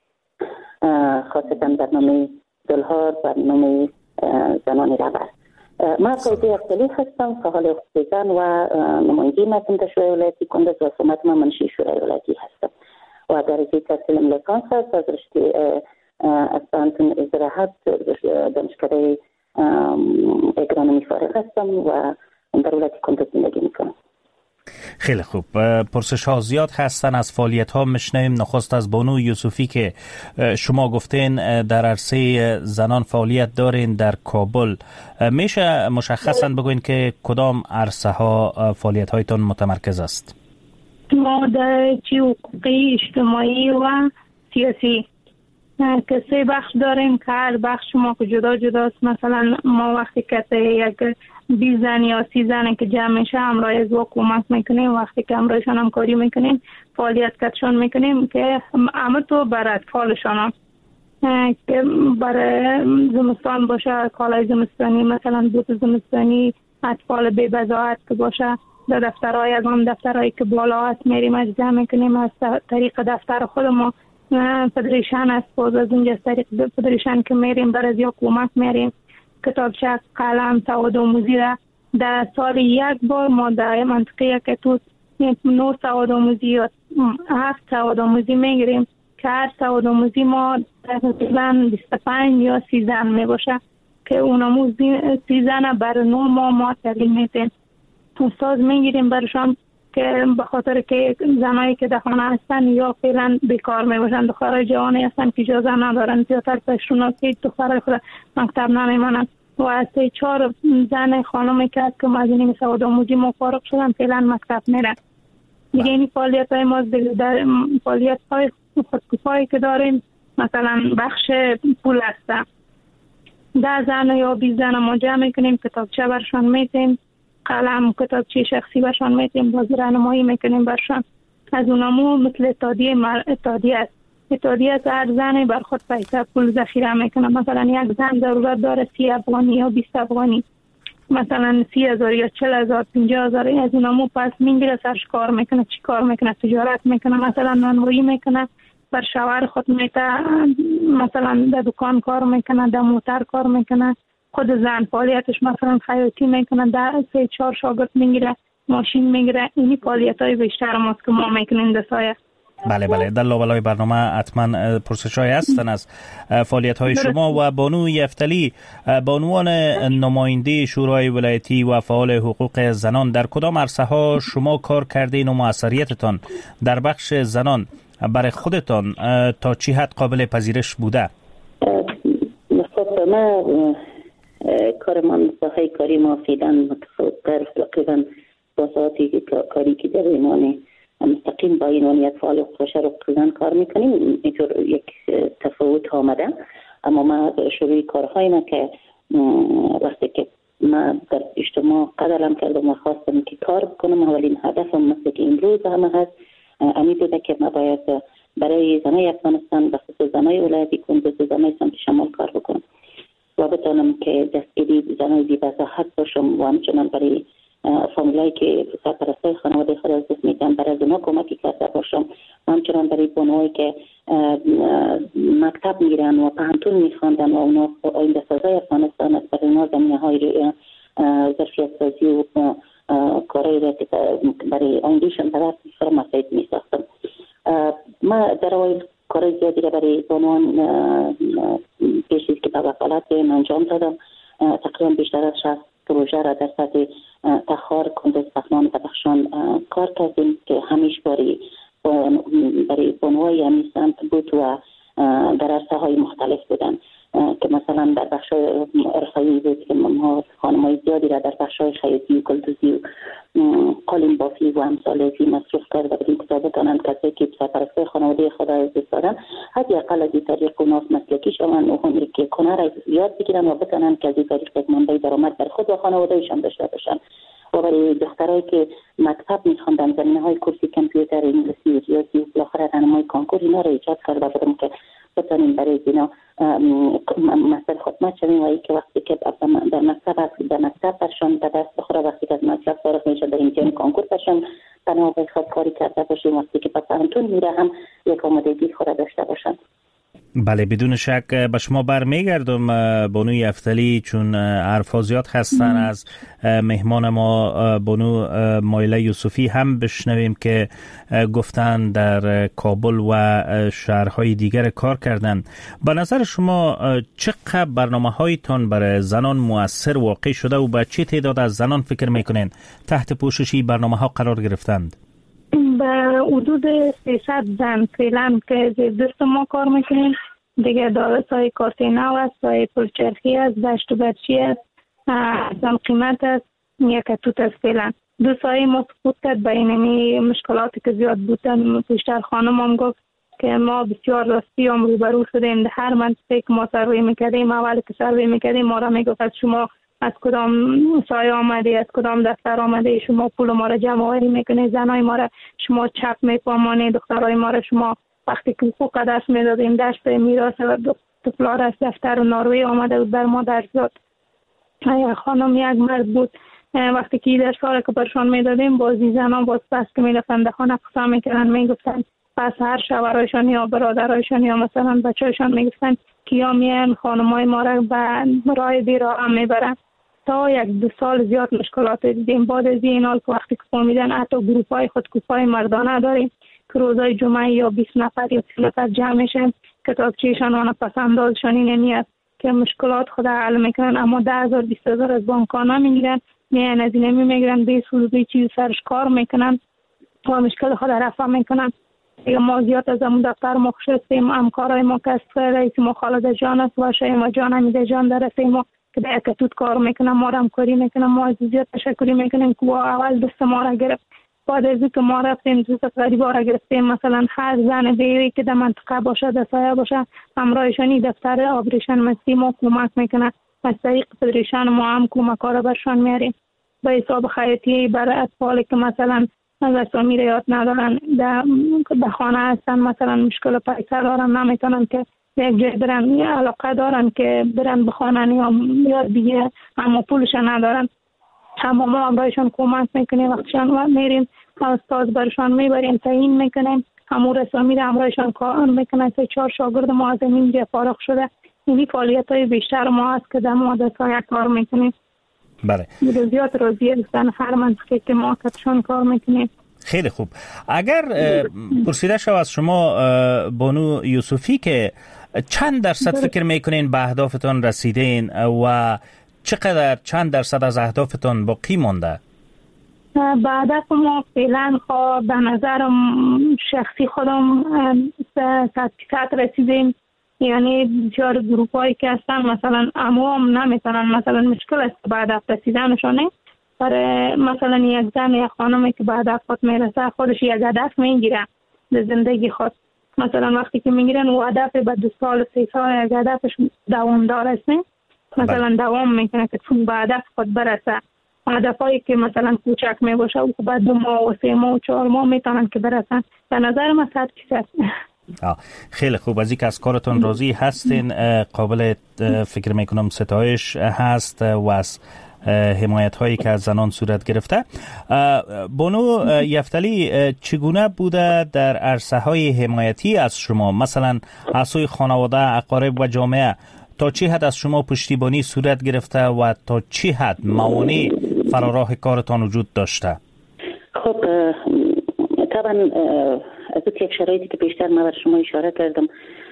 خاصتا برنامه دلهار، برنامه زنان رهبر. من فوزیه یفتلی هستم، فعال حقوق زن و نماینده متن در شورای ولایتی کندوز و سمت من منشی شورای ولایتی هستم و درجه تحصیلم لیسانس هست از رشته اسپانتون ازراحت دانشکده اگرانومی فارغ هستم و در ولایت کندوز زندگی میکنم. خیلی خوب. پرسش ها زیاد هستن، از فعالیت ها میشنویم. نخست از بانو یوسفی که شما گفتین در عرصه زنان فعالیت دارین در کابل، میشه مشخصا بگوین که کدام عرصه ها فعالیت هایتون متمرکز است؟ ما در چی حقوقی، اجتماعی و سیاسی که سه بخش داریم که هر بخش ما که جدا جداست. مثلا ما وقتی که یک بیست زن یا سی زن که جمع میشه همراه از حکومت میکنیم، وقتی که همراهشان همکاری میکنیم، فعالیت کتشان میکنیم که همه تو بر اطفالشان هم که برای زمستان باشه کالای زمستانی، مثلا بوت زمستانی، اطفال بی بضاعت که باشه در دفترهای از هم دفترهایی که بالا هست میریم اجزا میکنیم. از طریق دفتر خود ما فدریشن است، باز از اونجا از طریق فدریشن که میریم بر از حکومت میریم کتابچه، قلم، سواد آموزی را در سال یک بار ما در منطقه که تو نو سواد آموزی یا هفت سواد آموزی میگیریم که هر سواد آموزی ما تقریبا بیست و پنج یا سی زن میباشه که اون آموزی سی زن بر نو ما ما تعلیم میدیم. استاد میگیریم برشان که به خاطر که زنایی که در خانه هستن یا فعلا بیکار میباشن، دخترای جوانی هستن که اجازه ندارن زیادتر پشتونا که دخترای خود مکتب نمیمانن و از سه چهار زن خانمی که از که مزینی سواد آموزی مفارق شدن فعلا مکتب میرن. دیگه این فعالیت های ما در فعالیت های خودکفایی که داریم مثلا بخش پول هستن ده زن یا بیست زن ما جمع میکنیم، کتابچه برشان میتیم، قلم، کتابچه شخصی برشان میتیم، باز راهنمایی میکنیم برشان. از اونمو مثل اتحادیه مر... اتحادیه است. اتحادیه است هر زنی بر خود پیسه پول ذخیره میکنه. مثلا یک زن ضرورت داره سی افغانی یا بیست افغانی، مثلا سی هزار یا چل هزار، پنجاه هزار، از اونمو پس میگیره سرش کار میکنه، چی کار میکنه؟ تجارت میکنه، مثلا نانوایی میکنه، بر شوهر خود میته، مثلا در دکان کار میکنه، در موتر کار میکنه، خود زن فعالیتش مثلا خیاطی میکنه، در سه چهار شاگرد میگیره، ماشین میگیره. اینی فعالیت های بیشتر ماست که ما میکنیم در سایه. بله بله، در لابلای برنامه حتما پرسش های هستن از فعالیت های شما. و بانو یفتلی، بانوان نماینده شورای ولایتی و فعال حقوق زنان، در کدام عرصه ها شما کار کردین و موثریتتان در بخش زنان برای خودتان تا چی حد قابل پذیرش بوده؟ خب ما کار من ساحه کاری ما فعلا متفاوت تقریبا با ساعتی کاری که در ایمان مستقیم با اینانیت فعال حقوق بشر و حقوق کار میکنیم اینطور یک تفاوت آمده. اما ما شروع کارهای ما که وقتی که ما در اجتماع قدرم کردم و خواستم که کار بکنم، اولین هدفم مثل که امروز همه هست امی بوده که ما باید برای زنای افغانستان و خصوص زنای ولایتی کندوز و زنای سمت شمال کار بکنم و بتانم که دستگیری زنای بی بضاعت باشم و همچنان برای فامیلایی که سرپرستای خانواده خود از دست میدن برای از اونها کمکی کرده باشم و همچنان برای بانوایی که مکتب میرن و پانتون میخواندن و اونا آینده سازای افغانستان است، برای اونا زمینه های ظرفیت سازی و کارهایی را که برای آیندهشان به دست میخوره مساعد میساختم. ما در اوایل کارهای زیادی را برای بانوان پیش از که به وکالت انجام دادم. تقریبا بیشتر از شصت پروژه را در سطح تخار، کندوز، پغمان و بدخشان کار کردیم که همیشه برای برای بانوهای همین سمت بود و در عرصه های مختلف بودن که مثلا در بخش رفاهی بود که ما خانم‌های زیادی را در بخش های خیاطی و گلدوزی و قالین بافی و امثال ازی مصروف کرد و بدین کتاب کنند کسی که سرپرستی خانواده خدا از دست دادن حتی اقل از این طریق و ناف مسلکی شوند و هم که کنه را یاد بگیرن و بتانن که از این طریق یک منبع درآمد بر خود و خانوادهشان داشته باشن. و برای دخترایی که مکتب میخواندن زمینه های کورسی کامپیوتر، انگلیسی و ریاضی و بالاخره راهنمای کنکور اینا را ایجاد کرد و بودم که بتانیم برای اینا مستر خدمت شویم و ای که وقتی که در مکتب در مکتب برشان به دست بخوره، وقتی که از مکتب فارغ میشه در امتحان کنکور برشان تنها به خود کاری کرده باشیم، وقتی که به پانتون میره هم یک آمادگی خود داشته باشن. بله بدون شک به شما برمیگردم بانو یفتلی، چون حرفا زیاد هستن. از مهمان ما بانو مایله یوسفی هم بشنویم که گفتن در کابل و شهرهای دیگر کار کردن. به نظر شما چقدر برنامه هایتان برای زنان مؤثر واقع شده و به چه تعداد از زنان فکر میکنین تحت پوششی برنامه ها قرار گرفتند؟ به حدود سیصد زن فعلا که دست ما کار میکنیم. دیگه داره سای کارتیناو است، سای پلچرخی است، دشت و برچی است، زن قیمت است، یک توت است فعلا. دو سایه ما سقوط کرد به این مشکلاتی که زیاد بودن. بیشتر خانم هم گفت که ما بسیار راستی هم روبرو شدیم در هر منطقه که ما سروی میکردیم. اولی که سروی میکردیم ما را میگفت از شما از کدام سایه آمده، از کدام دفتر آمده، شما پول ما را جمع آوری میکنید، زنای ما را شما چپ میفهمانید، دخترای ما را شما وقتی که حقوق دست میدادیم دست میراث و طفلار از دفتر و ناروی آمده بود بر ما درس داد. خانم یک مرد بود، وقتی که در سال که برشان میدادیم بازی زنان باز بس که میرفتن در خانه قصه میکردن، میگفتن پس هر شوهرایشان یا برادرایشان یا مثلا بچه‌شان میگفتن که یا میان خانمای ما را به راه بیراه هم میبرن. تا یک دو سال زیاد مشکلات دیدیم. بعد از این حال که وقتی که فهمیدن حتی گروپ های خودکوفای مردانه داریم که روزای جمعه یا بیست نفر یا سی نفر جمع میشن، کتابچه‌شان آن پسندازشان اینه نیست که مشکلات خود حل میکنن، اما ده هزار بیست هزار از بانکانا میگیرن، میان از اینه میگیرن به سودی چیز سرش کار میکنن و مشکل خود رفع میکنن. یا ما زیاد از همون دفتر ما خوش هستیم، همکارای ما که از رئیس ما خالد جان است و شایم و جان حمیده جان در رسیم ما که در اکتود کار میکنن، ما را همکاری میکنن، ما از زیاد تشکری میکنیم که اول دست ما را گرفت. بعد از اینکه ما رفتیم دوست غریبا را گرفتیم، مثلا هر زن بیوی که در منطقه باشه در سایه باشه همراهشانی دفتر آبریشن مستی ما کمک میکنه، از طریق فدریشن ما هم کمک ها را برشان میاریم به حساب خیاطی برای اطفالی که مثلا از اسامی را یاد ندارن، در خانه هستن مثلا مشکل پیسر دارن نمیتونن که یک جای برن، علاقه دارن که برن بخوانن یا یاد دیگه اما پولش ندارن، اما ما هم برایشان کمک میکنیم. وقتشان میریم استاد برشان میبریم تعیین میکنیم، همون رسامی را همراهشان کار میکنن. سه چهار شاگرد ما از اینجا فارغ شده. اینی فعالیت های بیشتر ما هست که در مدرسه کار میکنیم. بله. زیاد راضی هستن هر منطقه که ما کتشان کار میکنیم. خیلی خوب. اگر پرسیده شو از شما بانو یوسفی که چند درصد فکر میکنین به اهدافتان رسیدین و چقدر چند درصد از اهدافتان باقی مونده؟ به هدف ما فعلا خواه به نظر شخصی خودم صد فیصد رسیدیم. یعنی بسیار گروپ هایی که هستن مثلا اموام نمیتونن، مثلا مشکل است به هدف رسیدنشانه. برای مثلا یک زن یا خانمی که به هدف خود میرسه خودش یک هدف میگیره در زندگی خود. مثلا وقتی که میگیرن و هدف به دو سال سه سال یک هدفش دوامدار است، مثلا دوام میکنه که چون به هدف خود برسه. هدفایی که مثلا کوچک میباشه و بعد دو ماه و سه ماه و چهار ماه میتونن که برسن. به نظر من صد فیصد. خیلی خوب. از اینکه از کارتون راضی هستین قابل فکر میکنم ستایش هست و از حمایت هایی که از زنان صورت گرفته. بانو یفتلی چگونه بوده در عرصه های حمایتی از شما، مثلا از سوی خانواده، اقارب و جامعه، تا چی حد از شما پشتیبانی صورت گرفته و تا چی حد موانع فراراه کارتان وجود داشته؟ خب طبعا از یک شرایطی که بیشتر من بر شما اشاره کردم،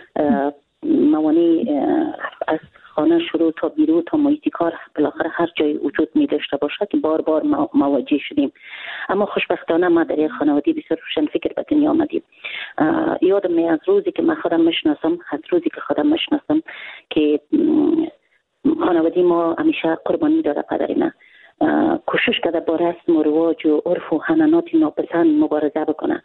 موانع از خانه شروع تا بیرون تا محیط کار بالاخره هر جای وجود می داشته باشه که بار بار مواجه شدیم. اما خوشبختانه ما در یک خانواده بسیار روشن فکر به دنیا آمدیم. یادم می از روزی که من خودم مشناسم، از روزی که خودم مشناسم که خانواده ما همیشه قربانی داده پدر من کوشش کرده با رسم و رواج و عرف و حنانات ناپسند مبارزه بکنه.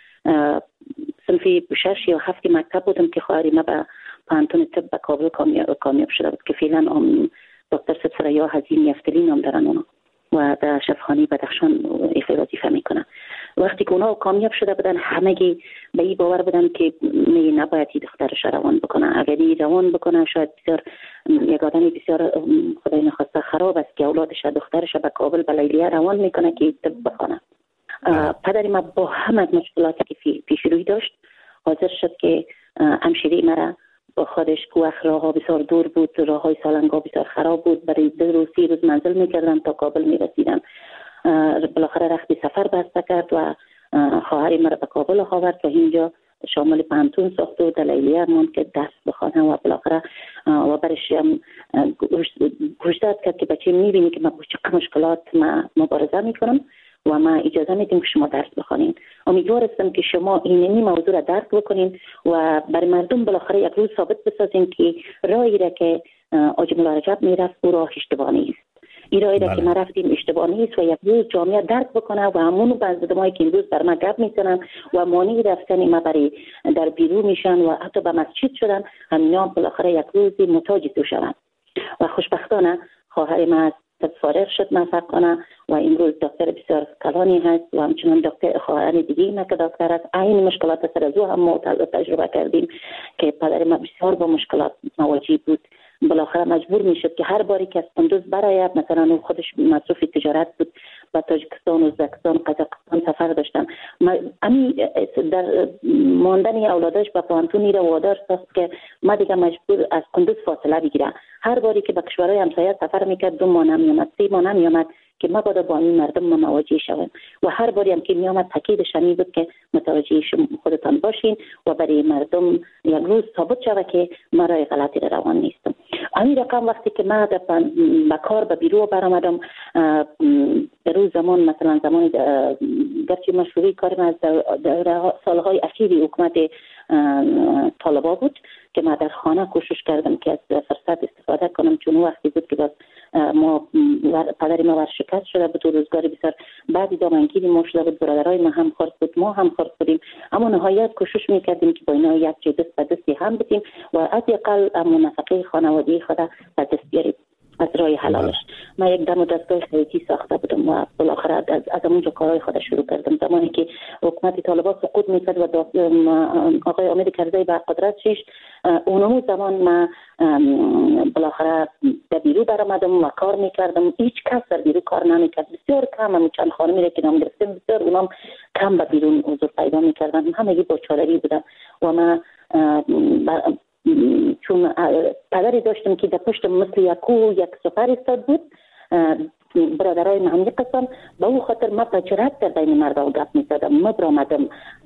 صنفی شش یا هفت مکتب بودم که خواهری ما به پانتون طب به کابل کامیاب شده بود که فعلا دکتر سبسریا حزین یفتلی نام دارن اونا و در شفاخانه بدخشان وظیفه میکنن. وقتی که اونا کامیاب شده بودن همگی به این باور بودن که می نباید دخترش روان بکنه. اگر روان بکنه شاید بسیار یک آدم بسیار خدای نخواسته خراب است که اولادش دخترش به کابل به لیلیه روان میکنه که طب بخونه. پدر ما با همه مشکلاتی که پیش روی داشت حاضر شد که همشیره مرا با خودش که راه ها بسیار دور بود، راه های سالنگا بسیار خراب بود، برای دو روز سی روز منزل میکردن تا کابل میرسیدن. بالاخره رخت سفر بسته کرد و خواهر مرا به کابل آورد و اینجا شامل پانتون ساخت و دلیلیه ماند که درس بخوانه و بالاخره و برش گوشداد کرد که بچه میبینی که من با چه مشکلات ما مبارزه میکنم و ما اجازه میدیم که شما درس بخونین. امیدوار هستم که شما این موضوع را درک بکنین و برای مردم بالاخره یک روز ثابت بسازین که راهی را که حاج مولا رجب میرفت او راه اشتباه نیست. ایرایی را که ما رفتیم اشتباه نیست و یک روز جامعه درک بکنه و همون بنزدمایی که امروز بر ما گپ میزنن و مانع رفتن ما برای در بیرون میشن و حتی به مسجد شدن، همینا بالاخره یک روزی محتاج تو شدن. و خوشبختانه خواهر ما از فارغ شد موفقانه و امروز دکتر بسیار کلانی هست و همچنان دکتر خواهر دیگه ما که دکتر است. این مشکلات سر از او هم ما تجربه کردیم که پدر ما بسیار با مشکلات مواجه بود. بالاخره مجبور میشد که هر باری که از قندوز برآید، مثلا او خودش مصروف تجارت بود و تاجیکستان، ازبکستان، قزاقستان سفر داشتن، امی در ماندن اولادش به پانتونی را وادار است که ما دیگه مجبور از قندوز فاصله بگیره. هر باری که به کشورهای همسایه سفر میکرد دو ماه نمیامد، سه ماه نمیامد که ما باید با این مردم ما مواجه شویم و هر باری هم که میامد تاکیدش همین بود که متوجه خودتان باشین و برای مردم یک روز ثابت شود که ما راه غلطی را روان نیستم. همین رقم وقتی که ما به کار به بیرو برآمدم، در روز زمان مثلا زمان گرچه مشروعی کارم از در سالهای اخیری حکومت طالبا بود که ما در خانه کوشش کردم که از فرصت استفاده کنم، چون وقتی بود که باز ما پدر ما ورشکست شده بود و روزگار بسیار بعدی دامنگیری ما شده بود، برادرای ما هم خورد بود، ما هم خورد بودیم، اما نهایت کوشش میکردیم که با اینا یک چیز دست به دستی هم بدیم و از اقل نفقه خانوادگی خود به دست بیاریم از راه حلالش. ما یک دم و دستگاه خیلی ساخته بودم و بالاخره از از اونجا کارهای خود شروع کردم. زمانی که حکومت طالبان سقوط میکرد و آقای امید کرزی به قدرت شیش، اونمو زمان ما بالاخره در بیرو برآمدم و کار میکردم. هیچ کس در بیرو کار نمیکرد، بسیار کم، هم چند خانمی را که نام گرفتم بسیار اونام کم به بیرون حضور پیدا میکردن، همگی با چادری بودن و ما چون پدری داشتم که در پشت مثل یکو یک سپر استاد بود، برادرای من هم قسم به او خاطر ما بجرت در بین مردم گپ میزدم، مبرامدم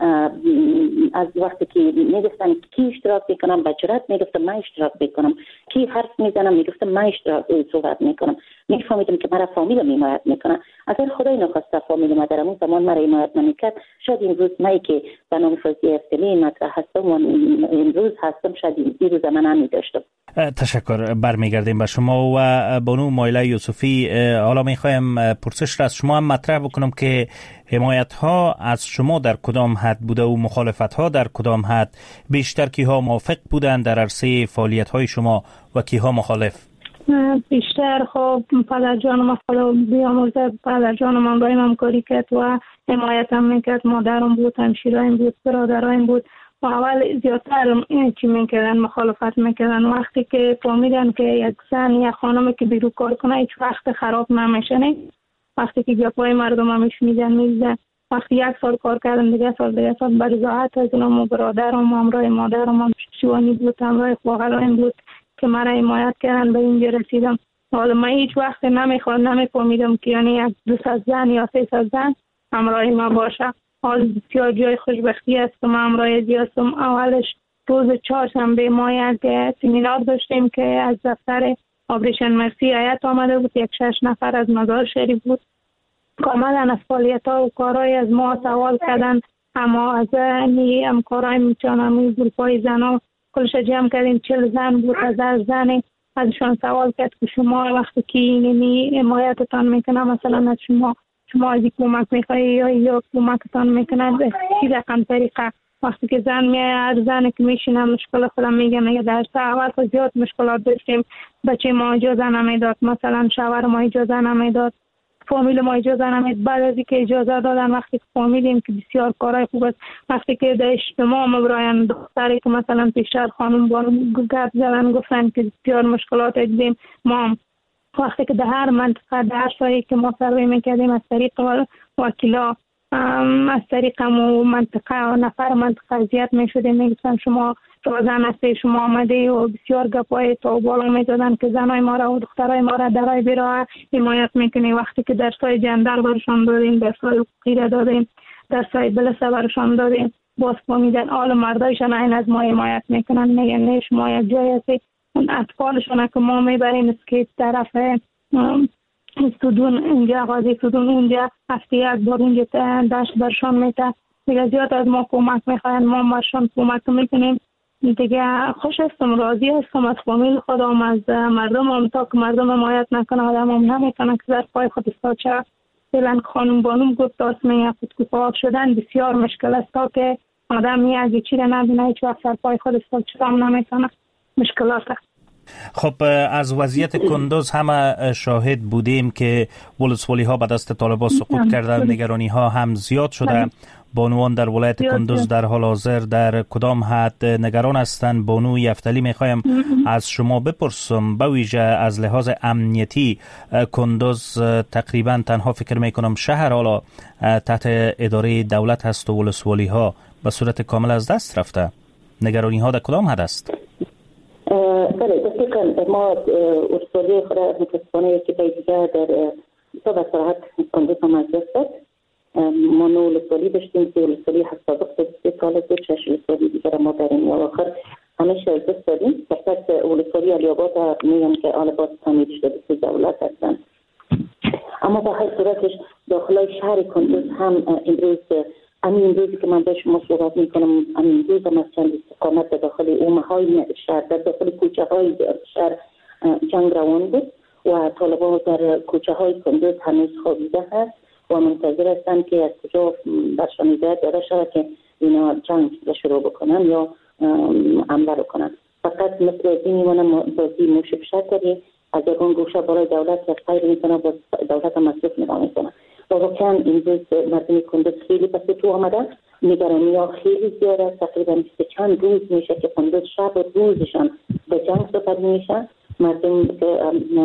از وقتی که میگفتن کی اشتراک بکنم بجرت میگفتم من اشتراک بکنم، کی حرف میزنم میگفتم من اشتراک صحبت میکنم. میفهمیدم که مرا فامیل میمایت میکنه. اگر خدای نخواسته فامیل ما در اون زمان مرا حمایت نمیکرد، شاید امروز من که به نام فوزیه افتلی مطرح هستم و امروز هستم، شاید این روز من نمیداشتم. تشکر. برمیگردیم به شما و بانو مایله یوسفی. حالا میخوایم پرسش را از شما هم مطرح بکنم که حمایت ها از شما در کدام حد بوده و مخالفت ها در کدام حد؟ بیشتر کیها موافق بودن در عرصه فعالیت های شما و کیها مخالف؟ بیشتر خب پدر جانم خدا بیامرزه، پدر جانم هم بایم همکاری کرد و حمایتم میکرد. مادرم بود، همشیرایم بود، برادرایم بود و اول زیادتر چی میکردن مخالفت میکردن. وقتی که فهمیدن که یک زن یا خانم که بیرون کار کنه هیچ وقت خراب نمیشه، نه وقتی که گپای مردم هم میشنیدن میزدن. وقتی یک سال کار کردم دیگه سال دیگه سال برضاحت از اونم و برادرم و همراه مادرم هم شوانی بود، همراه خواهرام بود که مرا حمایت کردن به اینجا رسیدم. حالا من هیچ وقت نمیخوام نمیفهمیدم که یعنی یک دوست از زن یا سه از زن همراه ما باشه. حال بسیار جای خوشبختی است که من همراه هستم. اولش روز چهارشنبه ما یک سمینار داشتیم که از دفتر آپریشن مرسی هیئت آمده بود، یک شش نفر از مزار شریف بود. کاملا از فعالیت‌ها و کارهای از ما سوال کردن، اما از نی همکارای میتونم گروپ‌های زن‌ها کلش جمع کردیم، چهل زن بود. از هر زن ازشان سوال کرد که شما وقتی که اینی حمایتتان میکنه، مثلا از شما شما از کمک میخوایی یا یا کمکتان میکنه به چی رقم طریقه. وقتی که زن میای هر زن که میشینه مشکل خودم میگه میگه در اول خود زیاد مشکلات داشتیم، بچه ما اجازه نمیداد، مثلا شوهر ما اجازه نمیداد، فامیل ما اجازه نمیداد. بعد از اینکه اجازه دادن وقتی که فهمیدیم که بسیار کارهای خوب است، وقتی که در اجتماع مبراین دختری که مثلا پیشتر خانم بانو گفت زدن گفتن که بسیار مشکلات دیدیم، ما وقتی که در هر منطقه در هر سایی که ما سروی میکردیم از طریق وکیلا از طریق منطقه و نفر منطقه اذیت میشدیم، میگفتن شما زن هستی، شما آمده و بسیار گپای تا بالا میدادن که زنای ما را و دخترای ما را درای بیراه حمایت میکنی. وقتی که درسای جندر برشان دادیم، درسای حقوقی دادیم، درسای بلسه برشان دادیم، باز فهمیدن آل مردایشان این از ما حمایت میکنن، میگن نه شما یک جای هستی. اون اطفالشان که ما میبریم اسکیت طرف سودون، اینجا غازی سودون، اونجا هفته یک بار اونجا داشت برشان میته، دیگه زیاد از ما کمک میخواین، ما برشان کمک میکنیم. دیگه خوش هستم، راضی هستم از فامیل خودم، از مردم هم. تا که مردم حمایت نکنه آدم هم نمیتونه که در پای خود استاد چه. فعلا خانم بانوم گفت داست میگه خودکفا شدن بسیار مشکل است، تا که آدم یه چی را نبینه هیچ وقت در پای خود استاد چه هم نمیتونه. مشکلات است. خب از وضعیت کندوز همه شاهد بودیم که ولسوالی ها به دست طالبان سقوط کردن، نگرانی ها هم زیاد شده. بانوان در ولایت کندوز در حال حاضر در کدام حد نگران هستند؟ بانو یفتلی میخوایم از شما بپرسم، به ویژه از لحاظ امنیتی کندوز تقریبا تنها فکر میکنم شهر حالا تحت اداره دولت هست و ولسوالی ها به صورت کامل از دست رفته. نگرانی ها در کدام حد است؟ بله دقیقا ما ولسوالی خود متاسفانه یکی به دیگه در تا به صراحت کندوز هم از دست داد. ما نو ولسوالی داشتیم که ولسوالی هفتاد سه سال بود، شش ولسوالی دیگر ما در این آخر همیشه از دست دادیم. فقط ولسوالی علی‌آباد میگن که آل‌آباد تعمیر شده به دولت هستند، اما به هر صورتش داخل شهر کندوز هم امروز همین روزی که من به شما صحبت میکنم همین روز هم از چند استقامت در داخل اومهای شهر در داخل کوچه های شهر جنگ روان بود و طالبان در کوچه های کندوز هنوز خوابیده هست و منتظر هستند که از کجا برشان هدایت داده شود که اینا جنگ شروع بکنن یا حمله بکنن. فقط مثل از این میمونه بازی موش بشد داریم از یکان گوشه برای دولت که خیر میکنه با دولت مصرف نگاه میکنه و واقعا این روز مردم کندوز خیلی پس تو آمده، نگرانی ها خیلی زیاد است. تقریبا بیست چند روز میشه که کندوز شب و روزشان به جنگ سپری میشن. مردم که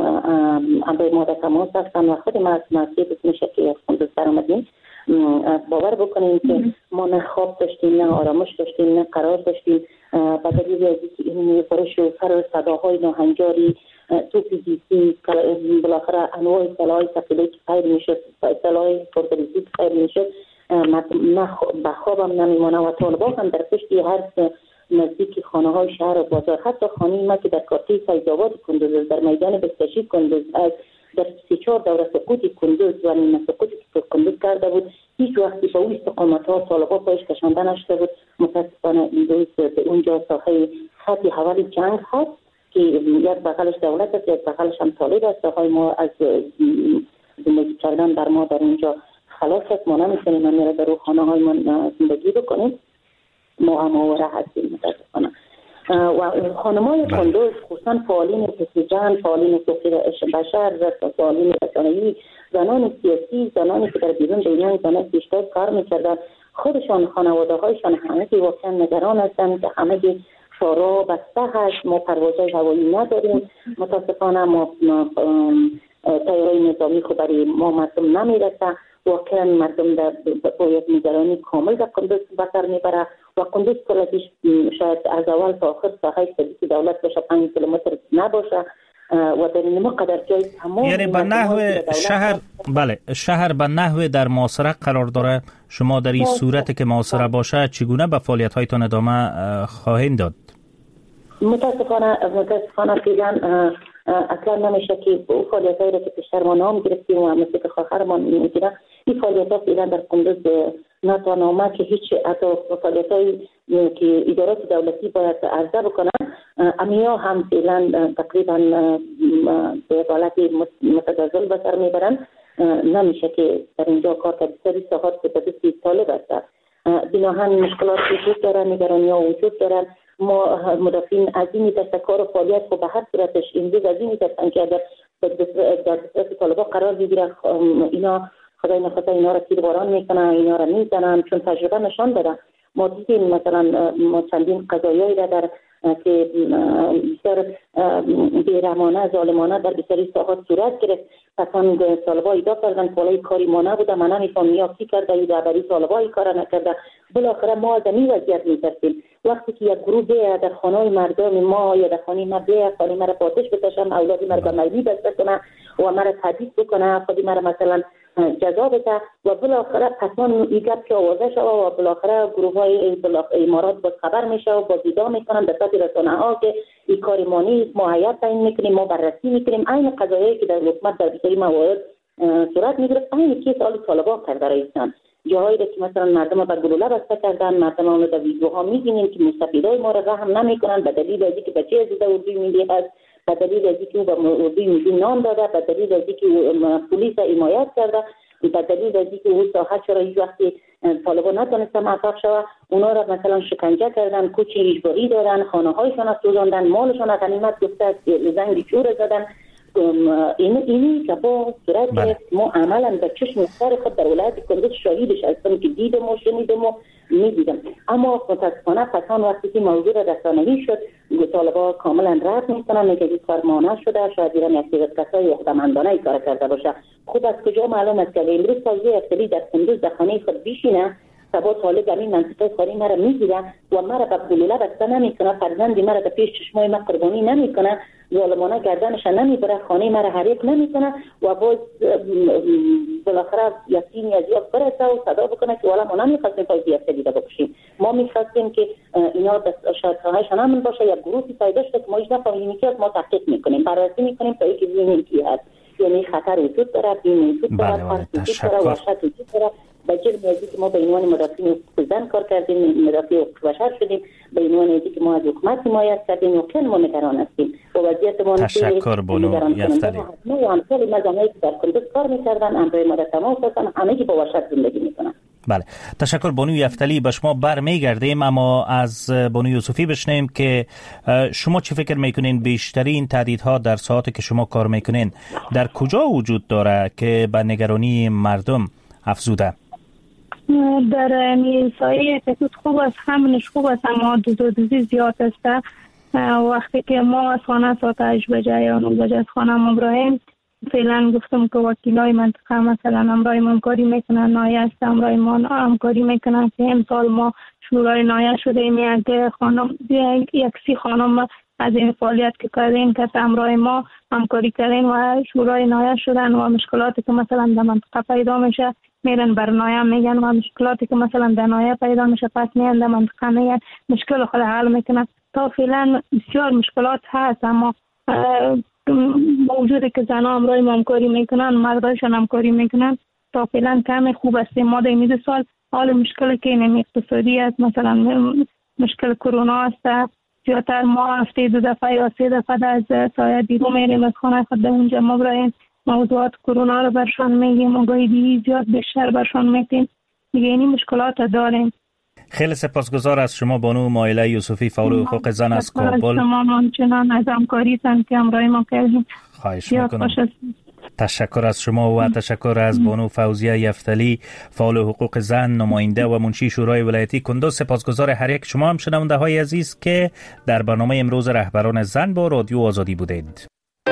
به ما در تماس هستن و خود ما از مسیح میشه که از کندوز در آمدیم. باور بکنیم که ما نه خواب داشتیم، نه آرامش داشتیم، نه قرار داشتیم. به دلیل از این فرش و فر صداهای ناهنجاری تو فیزیکی بالاخره انواع سلاحی تقلیلی که خیر میشه، سلاحی پرتریزی که خیر میشه، نه به خوابم نمیمانه و طالبان هم در پشتی هر نزدیک خانه های شهر و بازار، حتی خانه ما که در کارتی فیض‌آباد کندوز در میدان بستشی کندوز از در سی چهار دوره سقوط کندوز و نیمه سقوطی که کندوز کرده بود هیچ وقتی به اون استقامت ها طالبان پایش کشانده نشده بود. متاسفانه این روز به اونجا ساحه خط حوالی جنگ هست که یک بغلش دولت است، یک بغلش هم طالب است. های ما از زندگی کردن در ما در اونجا خلاص است. ما نمیتونیم من در خانه های ما زندگی بکنیم، ما هم آوره هستیم متاسفانه. و خانمای کندوز خصوصا فعالین پسیجان، فعالین حقوق بشر، فعالین رسانه‌ای، زنان سیاسی، زنانی که در بیرون دنیا زنان بیشتر کار میکردن، خودشان خانواده هایشان همه واقعا نگران هستند که همه شورا بسته هست. ما پروازهای هوایی نداریم متاسفانه، ما طیاره‌های نظامی خود برای ما مردم نمیرسه. واقعا مردم در باید نگرانی کامل در کندوز بسر میبره و کندوز کلش شاید از اول تا آخر ساحه سدیسی دولت باشه، پنج کیلومتر نباشه و در این مقدر جای تمام یعنی به نحو شهر بله شهر به نحو در محاصره قرار داره. شما در این صورت که محاصره باشه چگونه به فعالیت هایتان ادامه خواهید داد؟ متاسفانه متاسفانه فعلا اصلا نمیشه که او فعالیت هایی را که پیشتر ما نام گرفتیم و مثل که خواهرمان میگیره این فعالیت ها فعلا در کندوز ناتوانامه که هیچ حتی فعالیت هایی که ادارات دولتی باید عرضه بکنن امیا هم فعلا تقریبا به حالت متزلزل به سر میبرن. نمیشه که در اینجا کار کرد. بسیاری ساحات که به دستی طالب است، بناهن مشکلات وجود دارن، نگرانی ها وجود دارن. ما مدافعین از این تشکر و فعالیت خو به هر صورتش امروز از این تشکر که در دسترس طالبان قرار بگیره، اینا خدای نخواسته اینا را تیر باران میکنن، اینا را میزنن، چون تجربه نشان داده. ما دیدیم مثلا ما چندین قضایایی را در که بسیار بیرحمانه ظالمانه در بسیاری ساحات صورت گرفت. پسند طالبان ایدا کردن پالای کاری ما نبوده، من نمیفهم یا کی کرده ای در بری طالبان کار نکرده. بالاخره ما از این وضعیت میترسیم وقتی که یک گروه بیه در خانه مردم ما یا در خانه ما بیه خانه ما را پاتش بکشن، اولادی ما را به میلی بسته کنه و ما را تهدید بکنه، خودی ما را مثلا جزا بده و بالاخره حتما این گپ که آوازه شده و بالاخره گروه های امارات باز خبر میشه و باز ایدا میکنن در سطح رسانه ها که این کاری ما نیست، ما هیئت تعیین میکنیم، ما بررسی میکنیم. این قضایی که در حکومت در بسیاری موارد صورت میگرفت این کیس آل طالبان کرده رئیسان جاهایی که مثلا مردم به گلوله بسته کردن، مردم اون در ویدیوها می‌بینیم که مستفیدای ما را رحم نمی‌کنن به دلیل از اینکه بچه از اردوی ملی هست، به دلیل از اینکه او به اردوی ملی نام داده، به دلیل از اینکه پلیس حمایت کرده، به دلیل از اینکه او ساحت را هیچ وقتی طالبان نتونسته موفق شود، اونا را مثلا شکنجه کردن، کوچ اجباری دادن، خانه هایشان را سوزاندن، مالشان را غنیمت گفته زنگ چور زدن. این اینی که با صورت گرفت ما عملا به چشم سر خود در ولایت کندوز شاهدش هستم که دیدم و شنیدم و میدیدم. اما متاسفانه پسان وقتی که موضوع رسانه‌ای شد طالبان کاملا رد میکنن، میگه این کار مانع شده، شاید ایران یک کسای اقدامندانه کار کرده باشه. خود از کجا معلوم است که امروز تازه افتلی در کندوز در خانه خود بیشینه سبا طالب در این منطقه خاری مرا میگیره و مرا به گلوله بسته نمیکنه، فرزندی مرا در پیش چشمای ما قربانی نمیکنه، ظالمانه گردنش نمیبره، خانه مرا حریق نمیکنه و باز بالاخره یقینی از یاد برسه و صدا بکنه که والا ما نمیخواستیم فایزی افتلی ده بکشیم، ما میخواستیم که اینا شاید خواهش همون باشه یا گروهی پیدا شده که ما هیچ نفهمیم که ما تحقیق میکنیم، بررسی میکنیم تا اینکه ببینیم کی هست. یعنی خطر وجود داره، بین وجود داره، فرق وجود داره، وحشت وجود داره. به جرم ازی که ما به عنوان مدافعین حقوق زن کار کردیم، مدافع حقوق بشر شدیم، به عنوان ازی که ما از حکومت حمایت کردیم و خیلی ما نگران هستیم و وضعیت ما تشکر بانو یفتلی. ما همسال مزامایی که در کندوز کار میکردن، همراه ما در تماس هستن، همه که با وحشت زندگی میکنن. بله، تشکر بانو یفتلی. به شما برمیگردیم، اما از بانو یوسفی بشنیم که شما چی فکر میکنین بیشترین تهدیدها در ساعاتی که شما کار میکنین در کجا وجود داره که به نگرانی مردم افزوده؟ در سایه تکوت خوب است، همونش خوب است، اما دوزی زیاد است. وقتی که ما از خانه ساعت هشت بجه یا نه بجه از خانه مبراهیم، فعلا گفتم که وکیلای منطقه مثلا همراه ما همکاری میکنن، نایه است همراه ما همکاری میکنن که امسال ما شورای نایه شدیم، یک خانم یک سی خانم از این فعالیت که کردیم که همراه ما همکاری کردیم و شورای نایه شدن و مشکلاتی که مثلا در منطقه پیدا میشه میرن بر نایه میگن و مشکلاتی که مثلا در نایه پیدا میشه پس میان در منطقه میگن مشکل خود حل میکنن. تا فعلا بسیار مشکلات هست، اما موجوده که زنها همراه ما همکاری میکنن، مردایشان همکاری میکنن، تا فعلا کم خوب است. ما در این سال حال مشکل که این اقتصادی است، مثلا مشکل کرونا است، زیادتر ما هفته دو دفعه یا سه دفعه از سایه بیرون میریم از خانه خود، در اونجا ما برای موضوعات کرونا رو برشان میگیم و گاهی دیگه زیاد بیشتر برشان میگیم، دیگه این مشکلات داریم. خیلی سپاسگزار از شما بانو مایله یوسفی، فعال حقوق زن از کابل. شما همچنان از همکاریتان که همراه ما کردیم. خواهش میکنم. تشکر از شما و تشکر از بانو فوزیه یفتلی، فعال حقوق زن، نماینده و منشی شورای ولایتی کندوز. سپاسگزار هر یک شما هم شنونده های عزیز که در برنامه امروز رهبران زن با رادیو آزادی بودید.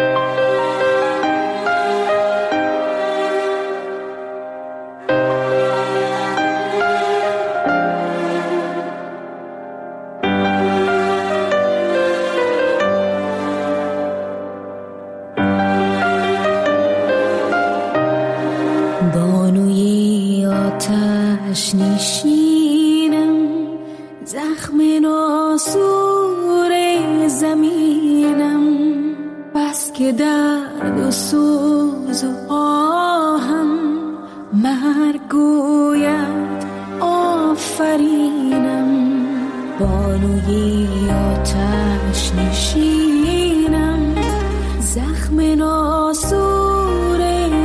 نشینم زخم ناسور زمینم، بس که درد و سوز و آهم مرگ گوید آفرینم. بانوی آتش نشینم زخم ناسور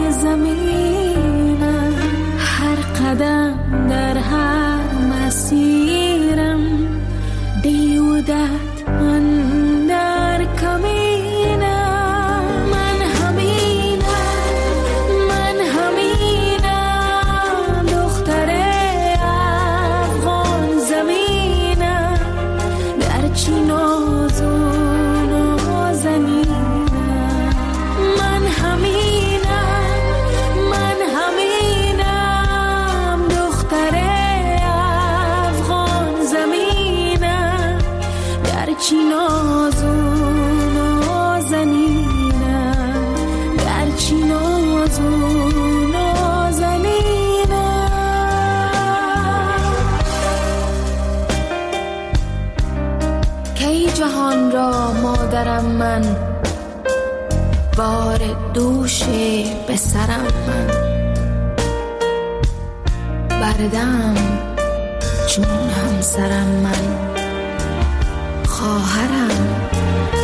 زمینم، هر قدم در هر مسیرم بیودت من در کمینم. من همینم من همینم دختر افغان زمینم، در چی ناز و نازنینم. من همینم من همینم دختر افغان زمینم، در چی ناز و نازنینم، در چی ناز و نازنینم. کی جهان را مادرم من، بار دوش به سرم من، بردم چون همسرم من خواهرم